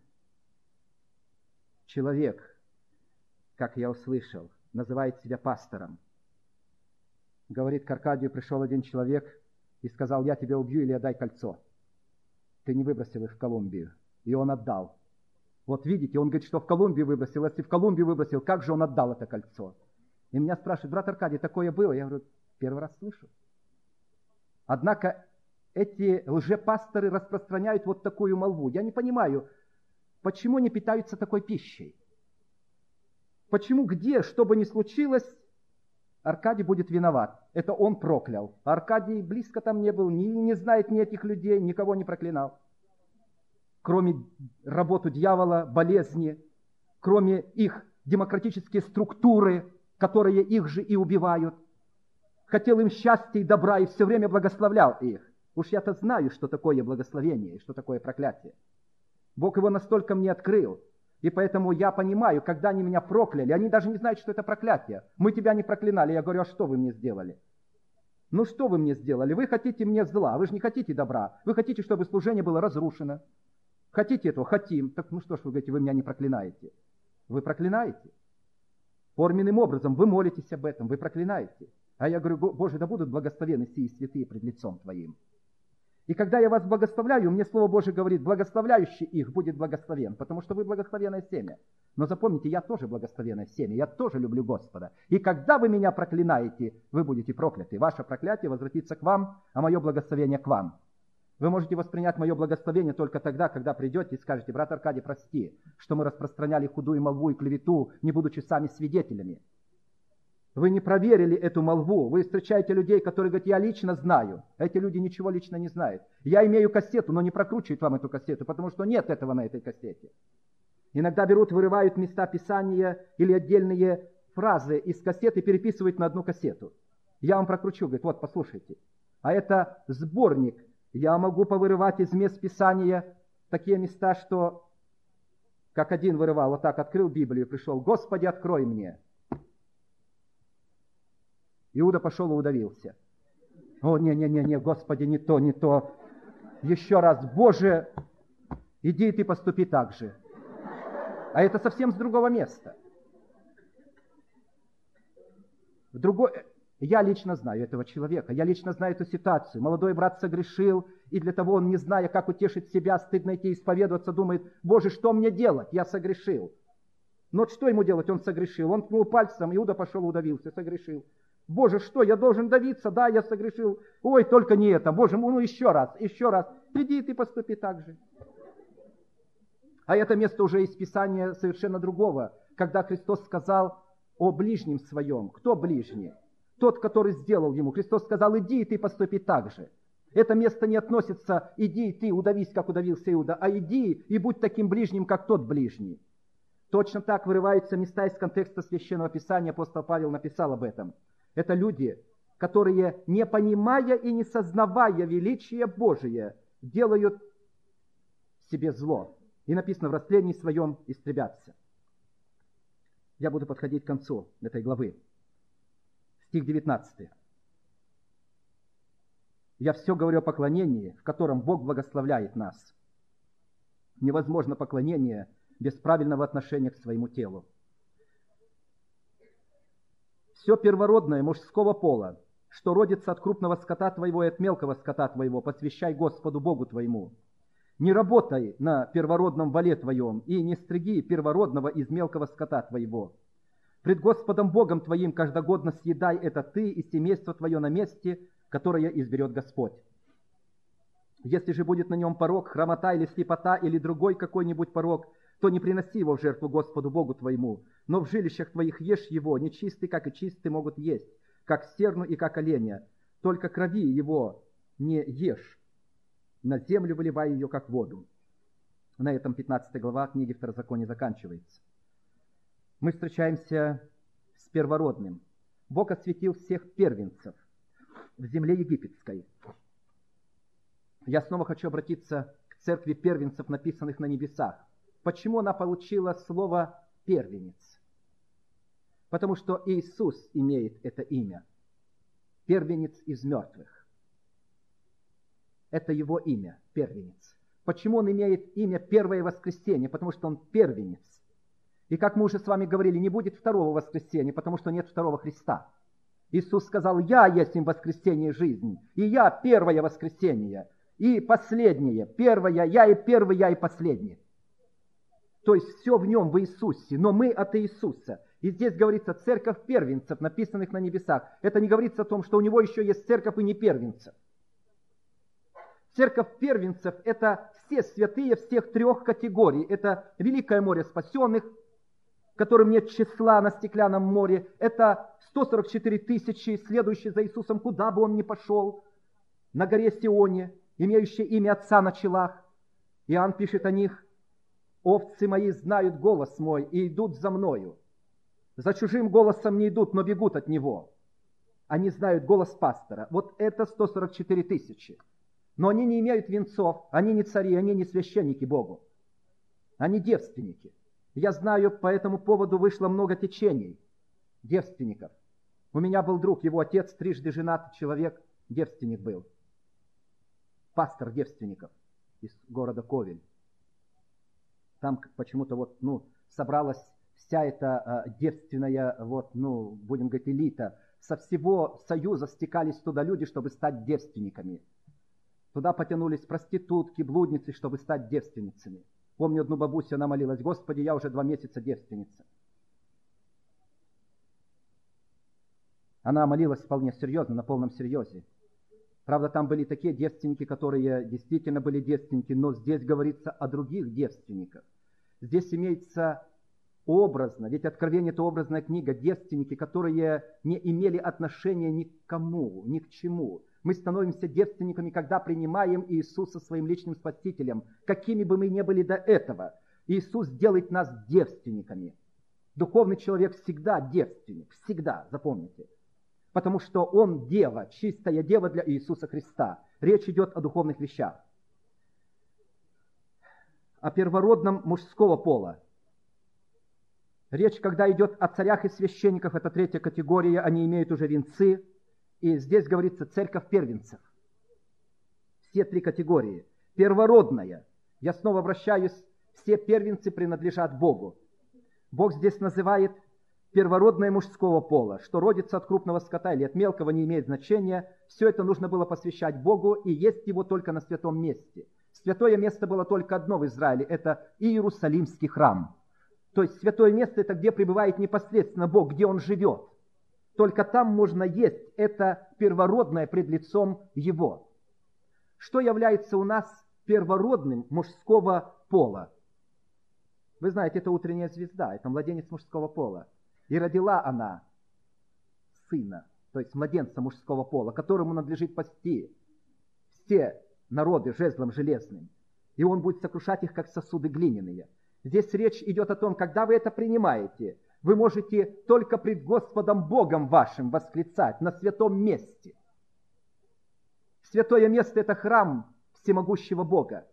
человек, как я услышал, называет себя пастором. Говорит, к Аркадию пришел один человек и сказал: я тебя убью или отдай кольцо. Ты не выбросил их в Колумбию. И он отдал. Вот видите, он говорит, что в Колумбию выбросил. Если в Колумбию выбросил, как же он отдал это кольцо? И меня спрашивают: брат Аркадий, такое было? Я говорю: первый раз слышу. Однако эти лжепасторы распространяют вот такую молву. Я не понимаю, почему они питаются такой пищей? Почему, где, что бы ни случилось, Аркадий будет виноват? Это он проклял. Аркадий близко там не был, не знает ни этих людей, никого не проклинал. Кроме работы дьявола, болезни, кроме их демократические структуры, которые их же и убивают. Хотел им счастья и добра и все время благословлял их. Уж я-то знаю, что такое благословение и что такое проклятие. Бог его настолько мне открыл. И поэтому я понимаю, когда они меня прокляли, они даже не знают, что это проклятие. Мы тебя не проклинали. Я говорю: а что вы мне сделали? Ну что вы мне сделали? Вы хотите мне зла, вы же не хотите добра. Вы хотите, чтобы служение было разрушено. Хотите этого? Хотим. Так ну что ж вы говорите, вы меня не проклинаете. Вы проклинаете. Форменным образом вы молитесь об этом, вы проклинаете. А я говорю, Боже, да будут благословенны сии святые пред лицом Твоим. И когда я вас благословляю, мне Слово Божие говорит, благословляющий их будет благословен, потому что вы благословенное семя. Но запомните, я тоже благословенное семя, я тоже люблю Господа. И когда вы меня проклинаете, вы будете прокляты. Ваше проклятие возвратится к вам, а мое благословение к вам. Вы можете воспринять мое благословение только тогда, когда придете и скажете, брат Аркадий, прости, что мы распространяли худую молву и клевету, не будучи сами свидетелями. Вы не проверили эту молву. Вы встречаете людей, которые говорят, я лично знаю. Эти люди ничего лично не знают. Я имею кассету, но не прокручивают вам эту кассету, потому что нет этого на этой кассете. Иногда берут, вырывают места Писания или отдельные фразы из кассеты и переписывают на одну кассету. Я вам прокручу, говорит, вот, послушайте. А это сборник. Я могу повырывать из мест Писания такие места, что, как один вырывал, вот так открыл Библию и пришел, Господи, открой мне. Иуда пошел и удавился. О, не, Господи, не то, не то. Еще раз, Боже, иди и ты поступи так же. А это совсем с другого места. Я лично знаю этого человека, я лично знаю эту ситуацию. Молодой брат согрешил, и для того он, не зная, как утешить себя, стыдно идти исповедоваться, думает, Боже, что мне делать? Я согрешил. Но что ему делать? Он согрешил. Он ткнул пальцем, Иуда пошел и удавился, согрешил. Боже, что, я должен давиться? Да, я согрешил. Ой, только не это. Боже, ну еще раз. Иди и ты поступи так же. А это место уже из Писания совершенно другого, когда Христос сказал о ближнем своем. Кто ближний? Тот, который сделал ему. Христос сказал, иди и ты поступи так же. Это место не относится, иди и ты удавись, как удавился Иуда, а иди и будь таким ближним, как тот ближний. Точно так вырываются места из контекста Священного Писания. Апостол Павел написал об этом. Это люди, которые, не понимая и не сознавая величия Божия, делают себе зло. И написано, в растлении своем истребятся. Я буду подходить к концу этой главы. Стих 19. Я все говорю о поклонении, в котором Бог благословляет нас. Невозможно поклонение без правильного отношения к своему телу. Все первородное мужского пола, что родится от крупного скота твоего и от мелкого скота твоего, посвящай Господу Богу твоему. Не работай на первородном воле твоем и не стриги первородного из мелкого скота твоего. Пред Господом Богом твоим каждогодно съедай это ты и семейство твое на месте, которое изберет Господь. Если же будет на нем порок, хромота или слепота, или другой какой-нибудь порок, то не приноси его в жертву Господу Богу твоему, но в жилищах твоих ешь его, нечистый, как и чистый, могут есть, как серну и как оленя, только крови его не ешь, на землю выливай ее, как воду». На этом 15 глава книги Второзакония заканчивается. Мы встречаемся с первородным. Бог осветил всех первенцев в земле египетской. Я снова хочу обратиться к церкви первенцев, написанных на небесах. Почему она получила слово «первенец»? Потому что Иисус имеет это имя. Первенец из мертвых. Это его имя, первенец. Почему он имеет имя первое воскресенье? Потому что он первенец. И как мы уже с вами говорили, не будет второго воскресенья, потому что нет второго Христа. Иисус сказал, я есть им воскресенье и жизнь, и я первое воскресенье, и последнее. Первое, я и последнее. То есть все в нем, в Иисусе, но мы от Иисуса. И здесь говорится церковь первенцев, написанных на небесах. Это не говорится о том, что у него еще есть церковь и не первенцев. Церковь первенцев – это все святые всех трех категорий. Это великое море спасенных, которым нет числа на стеклянном море. Это 144 тысячи, следующие за Иисусом, куда бы он ни пошел, на горе Сионе, имеющие имя Отца на челах. Иоанн пишет о них: «Овцы мои знают голос мой и идут за мною. За чужим голосом не идут, но бегут от него. Они знают голос пастора». Вот это 144 тысячи. Но они не имеют венцов, они не цари, они не священники Богу. Они девственники. Я знаю, по этому поводу вышло много течений девственников. У меня был друг, его отец трижды женатый человек, девственник был. Пастор девственников из города Ковель. Там почему-то собралась вся эта девственная, будем говорить, элита. Со всего Союза стекались туда люди, чтобы стать девственниками. Туда потянулись проститутки, блудницы, чтобы стать девственницами. Помню одну бабусю, она молилась: Господи, я уже 2 месяца девственница. Она молилась вполне серьезно, на полном серьезе. Правда, там были такие девственники, которые действительно были девственники, но здесь говорится о других девственниках. Здесь имеется образно, ведь Откровение — это образная книга, девственники, которые не имели отношения ни к кому, ни к чему. Мы становимся девственниками, когда принимаем Иисуса своим личным Спасителем, какими бы мы ни были до этого. Иисус делает нас девственниками. Духовный человек всегда девственник, всегда, запомните. Потому что он дева, чистая дева для Иисуса Христа. Речь идет о духовных вещах. О первородном мужского пола. Речь, когда идет о царях и священниках, это 3-я категория, они имеют уже венцы. И здесь говорится церковь первенцев. Все 3 категории. Первородная. Я снова обращаюсь, все первенцы принадлежат Богу. Бог здесь называет первородное мужского пола, что родится от крупного скота или от мелкого, не имеет значения. Все это нужно было посвящать Богу, и есть его только на святом месте. Святое место было только одно в Израиле, это Иерусалимский храм. То есть святое место — это где пребывает непосредственно Бог, где Он живет. Только там можно есть это первородное пред лицом Его. Что является у нас первородным мужского пола? Вы знаете, это утренняя звезда, это младенец мужского пола. И родила она сына, то есть младенца мужского пола, которому надлежит пасти все народы жезлом железным. И он будет сокрушать их, как сосуды глиняные. Здесь речь идет о том, когда вы это принимаете, вы можете только пред Господом Богом вашим восклицать на святом месте. Святое место — это храм всемогущего Бога.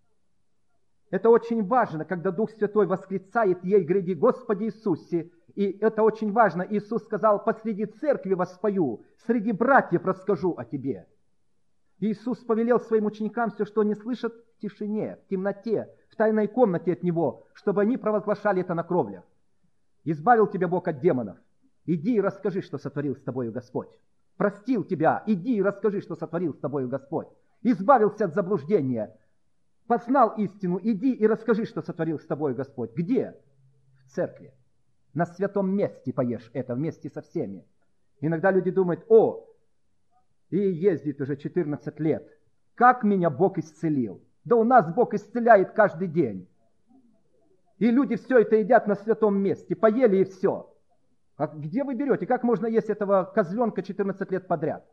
Это очень важно, когда Дух Святой восклицает ей: гряди, Господи Иисусе. И это очень важно. Иисус сказал: посреди церкви воспою, среди братьев расскажу о тебе. Иисус повелел своим ученикам все, что они слышат, в тишине, в темноте, в тайной комнате от Него, чтобы они провозглашали это на кровлях. Избавил тебя Бог от демонов. Иди и расскажи, что сотворил с тобою Господь. Простил тебя. Иди и расскажи, что сотворил с тобою Господь. Избавился от заблуждения. Познал истину. Иди и расскажи, что сотворил с тобою Господь. Где? В церкви. На святом месте поешь это вместе со всеми. Иногда люди думают: и ездит уже 14 лет. Как меня Бог исцелил? Да у нас Бог исцеляет каждый день. И люди все это едят на святом месте. Поели и все. А где вы берете? Как можно есть этого козленка 14 лет подряд?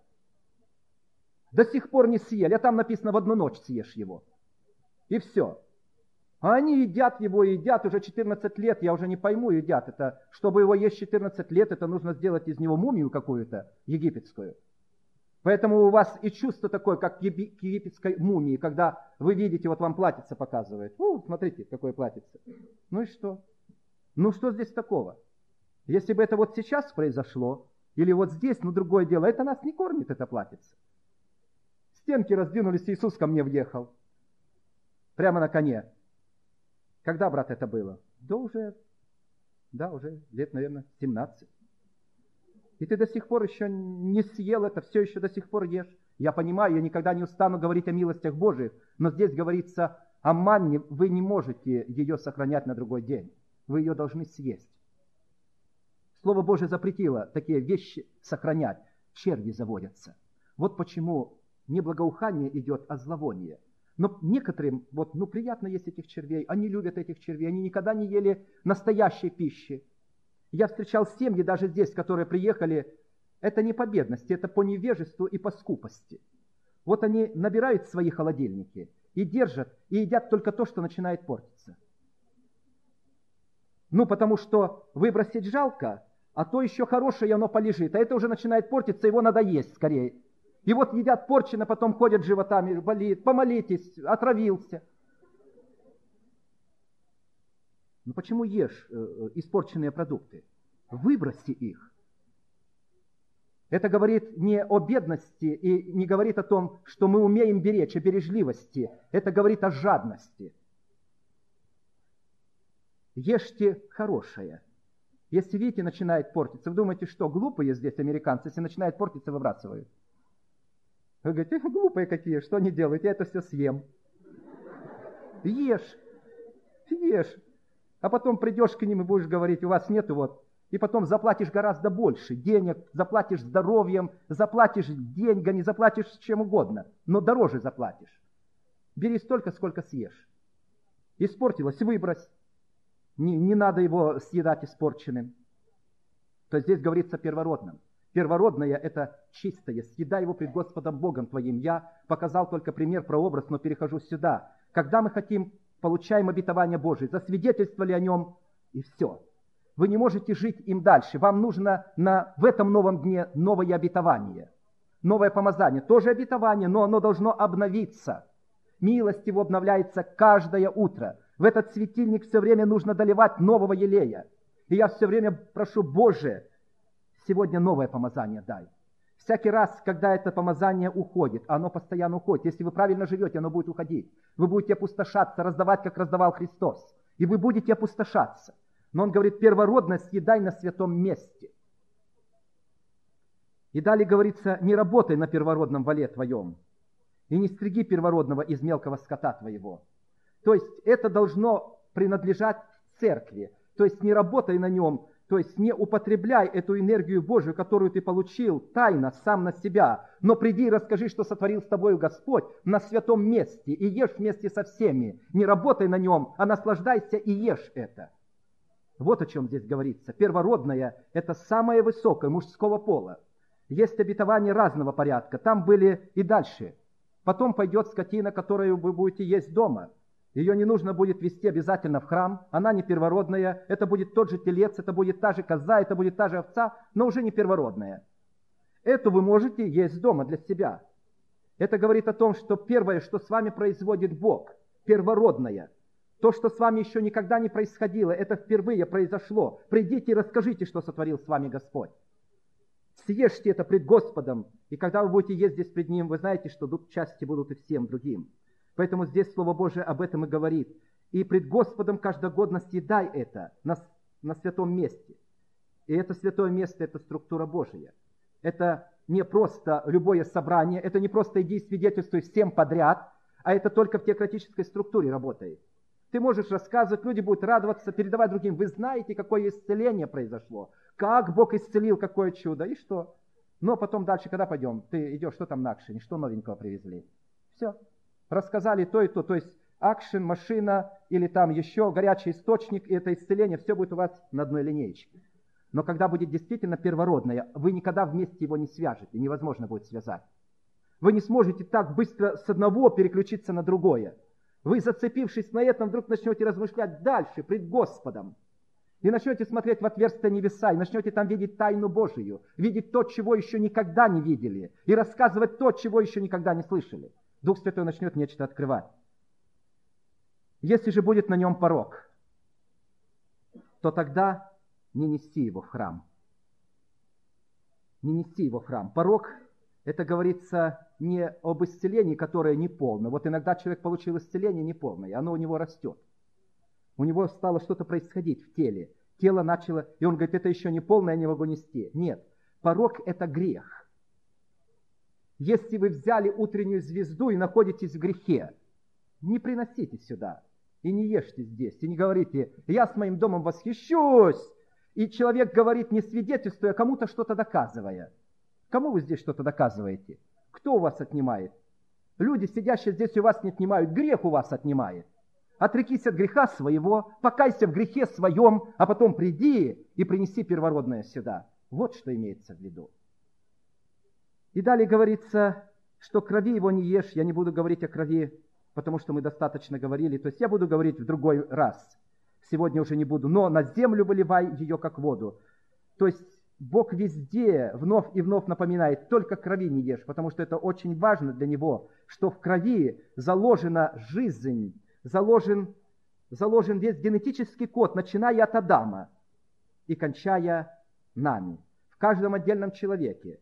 До сих пор не съели. А там написано: в одну ночь съешь его. И все. А они едят его, едят уже 14 лет. Я уже не пойму, едят это. Чтобы его есть 14 лет, это нужно сделать из него мумию какую-то египетскую. Поэтому у вас и чувство такое, как к египетской мумии, когда вы видите, вот вам платьице показывает. Смотрите, какое платьице. Ну и что? Ну что здесь такого? Если бы это вот сейчас произошло, или вот здесь, другое дело, это нас не кормит, это платьице. Стенки раздвинулись, Иисус ко мне въехал. Прямо на коне. Когда, брат, это было? Уже лет, наверное, 17. И ты до сих пор еще не съел это, все еще до сих пор ешь. Я понимаю, я никогда не устану говорить о милостях Божиих, но здесь говорится о манне, вы не можете ее сохранять на другой день. Вы ее должны съесть. Слово Божие запретило такие вещи сохранять. Черви заводятся. Вот почему не благоухание идет, а зловоние. Но некоторым, приятно есть этих червей, они любят этих червей, они никогда не ели настоящей пищи. Я встречал семьи даже здесь, которые приехали, это не по бедности, это по невежеству и по скупости. Вот они набирают свои холодильники и держат, и едят только то, что начинает портиться. Потому что выбросить жалко, а то еще хорошее, оно полежит, а это уже начинает портиться, его надо есть скорее. И вот едят порчено, потом ходят животами, болит, помолитесь, отравился. Почему ешь испорченные продукты? Выброси их. Это говорит не о бедности и не говорит о том, что мы умеем беречь, о бережливости. Это говорит о жадности. Ешьте хорошее. Если видите, начинает портиться, вы думаете, что глупые здесь американцы, если начинает портиться, выбрасывают. Вы говорите, глупые какие, что они делают, я это все съем. Ешь, ешь. А потом придешь к ним и будешь говорить, у вас нету вот. И потом заплатишь гораздо больше денег, заплатишь здоровьем, заплатишь деньгами, заплатишь чем угодно, но дороже заплатишь. Бери столько, сколько съешь. Испортилось, выбрось. Не надо его съедать испорченным. То есть здесь говорится о первородном. Первородное – это чистое. Съедай его пред Господом Богом твоим. Я показал только пример, прообраз, но перехожу сюда. Когда мы хотим, получаем обетование Божие, засвидетельствовали о нем, и все. Вы не можете жить им дальше. Вам нужно в этом новом дне новое обетование. Новое помазание. Тоже обетование, но оно должно обновиться. Милость его обновляется каждое утро. В этот светильник все время нужно доливать нового елея. И я все время прошу, Боже, сегодня новое помазание дай. Всякий раз, когда это помазание уходит, оно постоянно уходит. Если вы правильно живете, оно будет уходить. Вы будете опустошаться, раздавать, как раздавал Христос. И вы будете опустошаться. Но он говорит, первородное съедай на святом месте. И далее говорится, не работай на первородном воле твоем, и не стриги первородного из мелкого скота твоего. То есть это должно принадлежать церкви. То есть не работай на нем, то есть не употребляй эту энергию Божию, которую ты получил тайно сам на себя, но приди и расскажи, что сотворил с тобою Господь на святом месте, и ешь вместе со всеми. Не работай на нем, а наслаждайся и ешь это. Вот о чем здесь говорится. Первородное – это самое высокое мужского пола. Есть обетования разного порядка. Там были и дальше. Потом пойдет скотина, которую вы будете есть дома. Ее не нужно будет вести обязательно в храм. Она не первородная. Это будет тот же телец, это будет та же коза, это будет та же овца, но уже не первородная. Эту вы можете есть дома для себя. Это говорит о том, что первое, что с вами производит Бог, первородное. То, что с вами еще никогда не происходило, это впервые произошло. Придите и расскажите, что сотворил с вами Господь. Съешьте это пред Господом, и когда вы будете есть здесь пред Ним, вы знаете, что тут части будут и всем другим. Поэтому здесь Слово Божие об этом и говорит. И пред Господом каждогодно съедай это на святом месте. И это святое место – это структура Божия. Это не просто любое собрание, это не просто иди и свидетельствуй всем подряд, а это только в теократической структуре работает. Ты можешь рассказывать, люди будут радоваться, передавать другим. Вы знаете, какое исцеление произошло, как Бог исцелил, какое чудо, и что? Но потом дальше, когда пойдем, ты идешь, что там на акшене, что новенького привезли? Все. Рассказали то и то. То есть акшен, машина или там еще горячий источник, и это исцеление, все будет у вас на одной линеечке. Но когда будет действительно первородное, вы никогда вместе его не свяжете, невозможно будет связать. Вы не сможете так быстро с одного переключиться на другое. Вы, зацепившись на этом, вдруг начнете размышлять дальше, пред Господом. И начнете смотреть в отверстие небеса, и начнете там видеть тайну Божию, видеть то, чего еще никогда не видели, и рассказывать то, чего еще никогда не слышали. Дух Святой начнет нечто открывать. Если же будет на нем порок, то тогда не нести его в храм. Не нести его в храм. Порок, это говорится не об исцелении, которое неполно. Вот иногда человек получил исцеление неполное, и оно у него растет. У него стало что-то происходить в теле. Тело начало, и он говорит, это еще не полное, я не могу нести. Нет, порок – это грех. Если вы взяли утреннюю звезду и находитесь в грехе, не приносите сюда и не ешьте здесь, и не говорите, я с моим домом восхищусь. И человек говорит, не свидетельствуя, кому-то что-то доказывая. Кому вы здесь что-то доказываете? Кто у вас отнимает? Люди, сидящие здесь, у вас не отнимают, грех у вас отнимает. Отрекись от греха своего, покайся в грехе своем, а потом приди и принеси первородное сюда. Вот что имеется в виду. И далее говорится, что крови его не ешь. Я не буду говорить о крови, потому что мы достаточно говорили. То есть я буду говорить в другой раз. Сегодня уже не буду. Но на землю выливай ее, как воду. То есть Бог везде вновь и вновь напоминает, только крови не ешь, потому что это очень важно для Него, что в крови заложена жизнь, заложен весь генетический код, начиная от Адама и кончая нами. В каждом отдельном человеке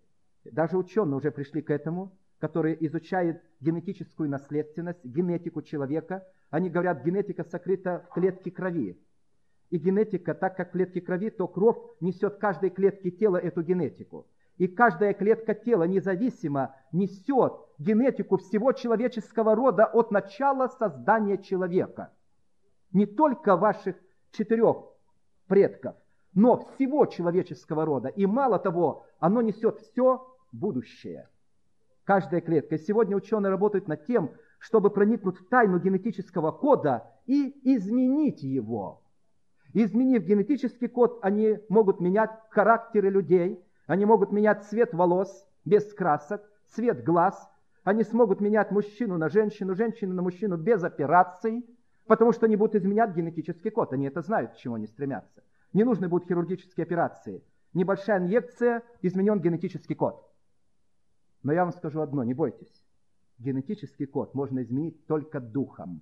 Даже ученые уже пришли к этому, которые изучают генетическую наследственность, генетику человека. Они говорят, генетика сокрыта в клетке крови. И генетика, так как в клетке крови, то кровь несет в каждой клетке тела эту генетику. И каждая клетка тела независимо несет генетику всего человеческого рода от начала создания человека. Не только ваших 4 предков, но всего человеческого рода. И мало того, оно несет все будущее. Каждая клетка. И сегодня ученые работают над тем, чтобы проникнуть в тайну генетического кода и изменить его. Изменив генетический код, они могут менять характеры людей, они могут менять цвет волос без красок, цвет глаз, они смогут менять мужчину на женщину, женщину на мужчину без операций, потому что они будут изменять генетический код. Они это знают, к чему они стремятся. Не нужны будут хирургические операции. Небольшая инъекция, изменен генетический код. Но я вам скажу одно, не бойтесь. Генетический код можно изменить только духом.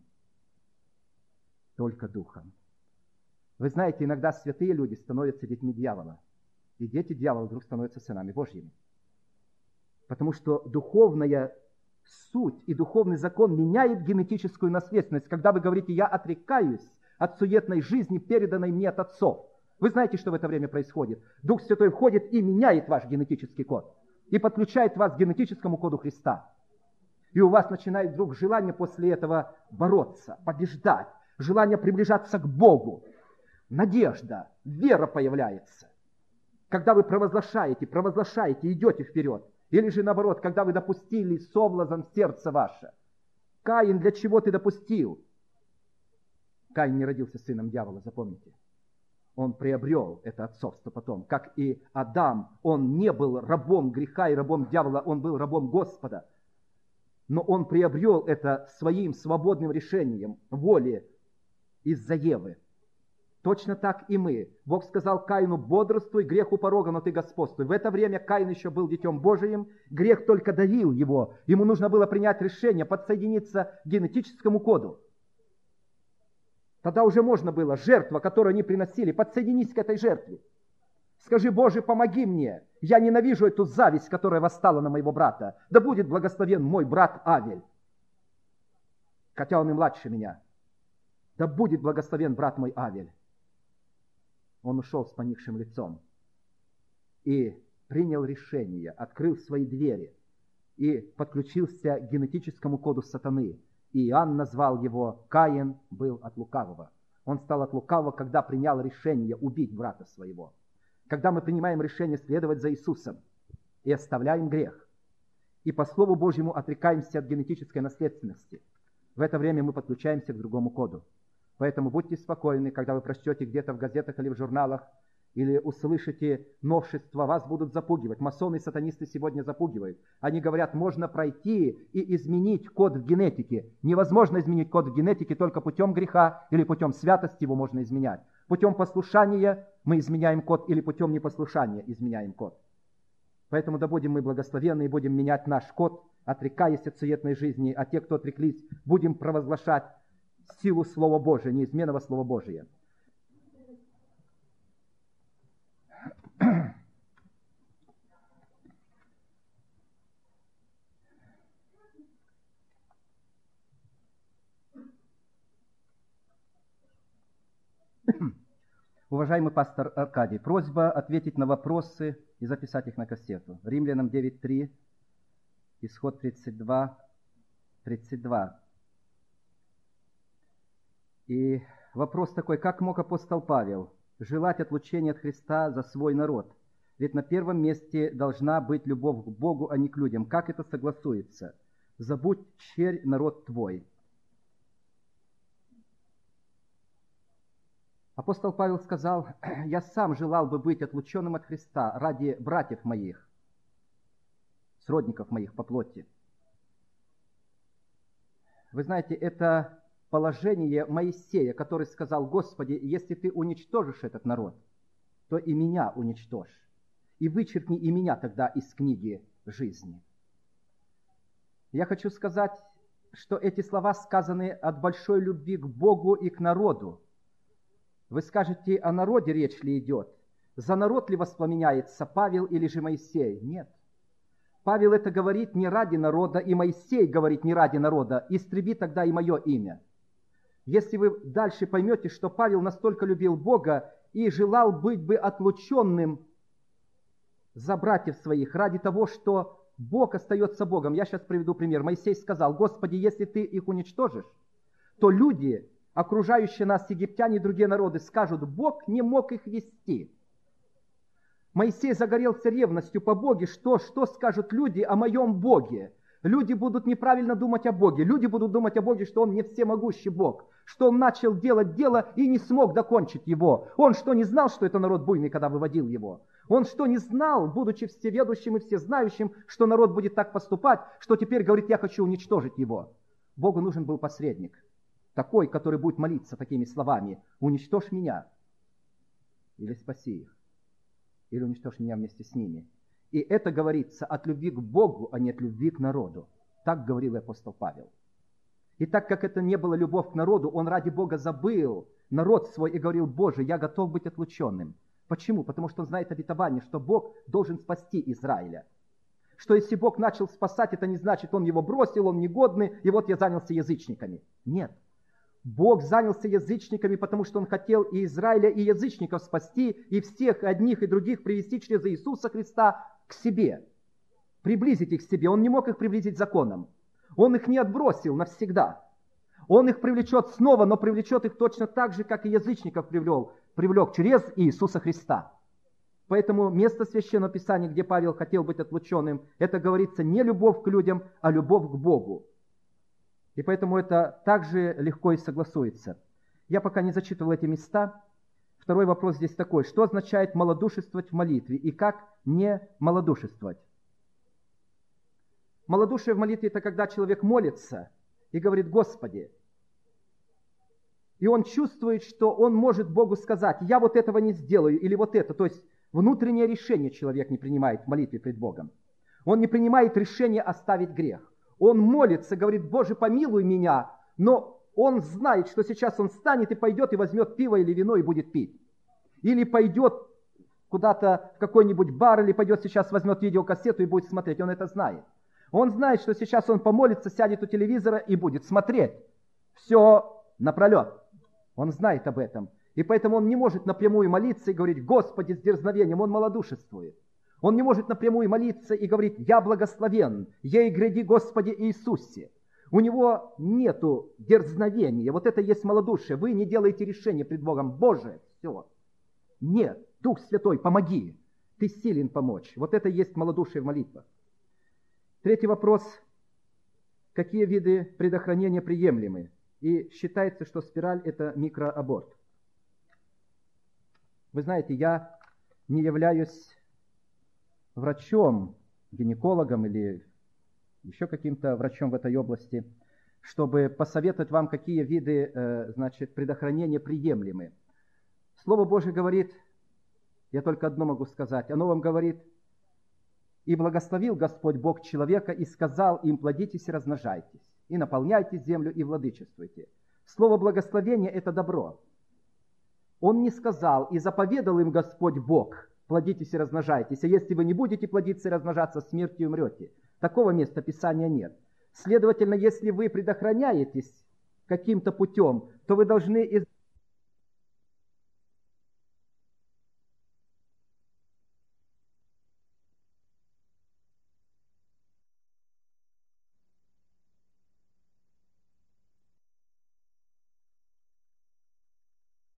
Только духом. Вы знаете, иногда святые люди становятся детьми дьявола. И дети дьявола вдруг становятся сынами Божьими. Потому что духовная суть и духовный закон меняет генетическую наследственность. Когда вы говорите, я отрекаюсь от суетной жизни, переданной мне от отцов. Вы знаете, что в это время происходит? Дух Святой входит и меняет ваш генетический код. И подключает вас к генетическому коду Христа. И у вас начинает вдруг желание после этого бороться, побеждать. Желание приближаться к Богу. Надежда, вера появляется. Когда вы провозглашаете, идете вперед. Или же наоборот, когда вы допустили соблазн в сердце ваше. Каин, для чего ты допустил? Каин не родился сыном дьявола, запомните. Он приобрел это отцовство потом. Как и Адам, он не был рабом греха и рабом дьявола, он был рабом Господа. Но он приобрел это своим свободным решением воли из-за Евы. Точно так и мы. Бог сказал Каину: бодрствуй, грех у порога, но ты господствуй. В это время Каин еще был детем Божиим, грех только давил его. Ему нужно было принять решение, подсоединиться к генетическому коду. Тогда уже можно было, жертва, которую они приносили, подсоединись к этой жертве. Скажи: Боже, помоги мне. Я ненавижу эту зависть, которая восстала на моего брата. Да будет благословен мой брат Авель. Хотя он и младше меня. Да будет благословен брат мой Авель. Он ушел с поникшим лицом и принял решение, открыл свои двери и подключился к генетическому коду сатаны. И Иоанн назвал его «Каин был от лукавого». Он стал от лукавого, когда принял решение убить брата своего. Когда мы принимаем решение следовать за Иисусом и оставляем грех, и по Слову Божьему отрекаемся от генетической наследственности, в это время мы подключаемся к другому коду. Поэтому будьте спокойны, когда вы прочтете где-то в газетах или в журналах, или услышите новшества, вас будут запугивать. Масоны и сатанисты сегодня запугивают. Они говорят, можно пройти и изменить код в генетике. Невозможно изменить код в генетике только путем греха или путем святости его можно изменять. Путем послушания мы изменяем код или путем непослушания изменяем код. Поэтому да будем мы благословенны и будем менять наш код, отрекаясь от суетной жизни, а те, кто отреклись, будем провозглашать силу Слова Божия, неизменного Слова Божия. Уважаемый пастор Аркадий, просьба ответить на вопросы и записать их на кассету. Римлянам 9:3, Исход 32:32. И вопрос такой: как мог апостол Павел желать отлучения от Христа за свой народ? Ведь на первом месте должна быть любовь к Богу, а не к людям. Как это согласуется? Забудь, черь, народ твой. Апостол Павел сказал: я сам желал бы быть отлученным от Христа ради братьев моих, сродников моих по плоти. Вы знаете, это положение Моисея, который сказал: Господи, если ты уничтожишь этот народ, то и меня уничтожь. И вычеркни и меня тогда из книги жизни. Я хочу сказать, что эти слова сказаны от большой любви к Богу и к народу. Вы скажете, о народе речь ли идет? За народ ли воспламеняется Павел или же Моисей? Нет. Павел это говорит не ради народа, и Моисей говорит не ради народа. Истреби тогда и мое имя. Если вы дальше поймете, что Павел настолько любил Бога и желал быть бы отлученным за братьев своих, ради того, что Бог остается Богом. Я сейчас приведу пример. Моисей сказал: Господи, если ты их уничтожишь, то люди, окружающие нас, египтяне и другие народы, скажут: Бог не мог их вести. Моисей загорелся ревностью по Боге, что скажут люди о моем Боге. Люди будут неправильно думать о Боге. Люди будут думать о Боге, что Он не всемогущий Бог, что Он начал делать дело и не смог докончить его. Он что, не знал, что это народ буйный, когда выводил его? Он что, не знал, будучи всеведущим и всезнающим, что народ будет так поступать, что теперь говорит: я хочу уничтожить его? Богу нужен был посредник, такой, который будет молиться такими словами: уничтожь меня, или спаси их, или уничтожь меня вместе с ними. И это говорится от любви к Богу, а не от любви к народу. Так говорил апостол Павел. И так как это не было любовь к народу, он ради Бога забыл народ свой и говорил: Боже, я готов быть отлученным. Почему? Потому что он знает обетование, что Бог должен спасти Израиля. Что если Бог начал спасать, это не значит, он его бросил, он негодный, и вот я занялся язычниками. Нет. Бог занялся язычниками, потому что Он хотел и Израиля, и язычников спасти, и всех, одних и других привести через Иисуса Христа к себе, приблизить их к себе. Он не мог их приблизить законом. Он их не отбросил навсегда. Он их привлечет снова, но привлечет их точно так же, как и язычников привлек через Иисуса Христа. Поэтому место Священного Писания, где Павел хотел быть отлученным, это говорится не любовь к людям, а любовь к Богу. И поэтому это также легко и согласуется. Я пока не зачитывал эти места. Второй вопрос здесь такой: что означает малодушествовать в молитве и как не малодушествовать? Малодушие в молитве – это когда человек молится и говорит: Господи. И он чувствует, что он может Богу сказать: я вот этого не сделаю, или вот это. То есть внутреннее решение человек не принимает в молитве пред Богом. Он не принимает решение оставить грех. Он молится, говорит: Боже, помилуй меня, но он знает, что сейчас он встанет и пойдет и возьмет пиво или вино и будет пить. Или пойдет куда-то в какой-нибудь бар, или пойдет сейчас возьмет видеокассету и будет смотреть. Он это знает. Он знает, что сейчас он помолится, сядет у телевизора и будет смотреть. Все напролет. Он знает об этом. И поэтому он не может напрямую молиться и говорить: Господи, с дерзновением. Он малодушествует. Он не может напрямую молиться и говорить: я благословен, ей гряди, Господи Иисусе. У него нету дерзновения. Вот это есть малодушие. Вы не делаете решение пред Богом: Боже, все. Нет, Дух Святой, помоги. Ты силен помочь. Вот это есть малодушие в молитвах. Третий вопрос: какие виды предохранения приемлемы? И считается, что спираль – это микроаборт. Вы знаете, я не являюсь врачом, гинекологом или еще каким-то врачом в этой области, чтобы посоветовать вам, какие виды, предохранения приемлемы. Слово Божие говорит, я только одно могу сказать, оно вам говорит: «И благословил Господь Бог человека, и сказал им: плодитесь и размножайтесь, и наполняйте землю, и владычествуйте». Слово благословение – это добро. Он не сказал: «И заповедал им Господь Бог: плодитесь и размножайтесь, а если вы не будете плодиться и размножаться, смертью умрете». Такого места Писания нет. Следовательно, если вы предохраняетесь каким-то путем, то вы должны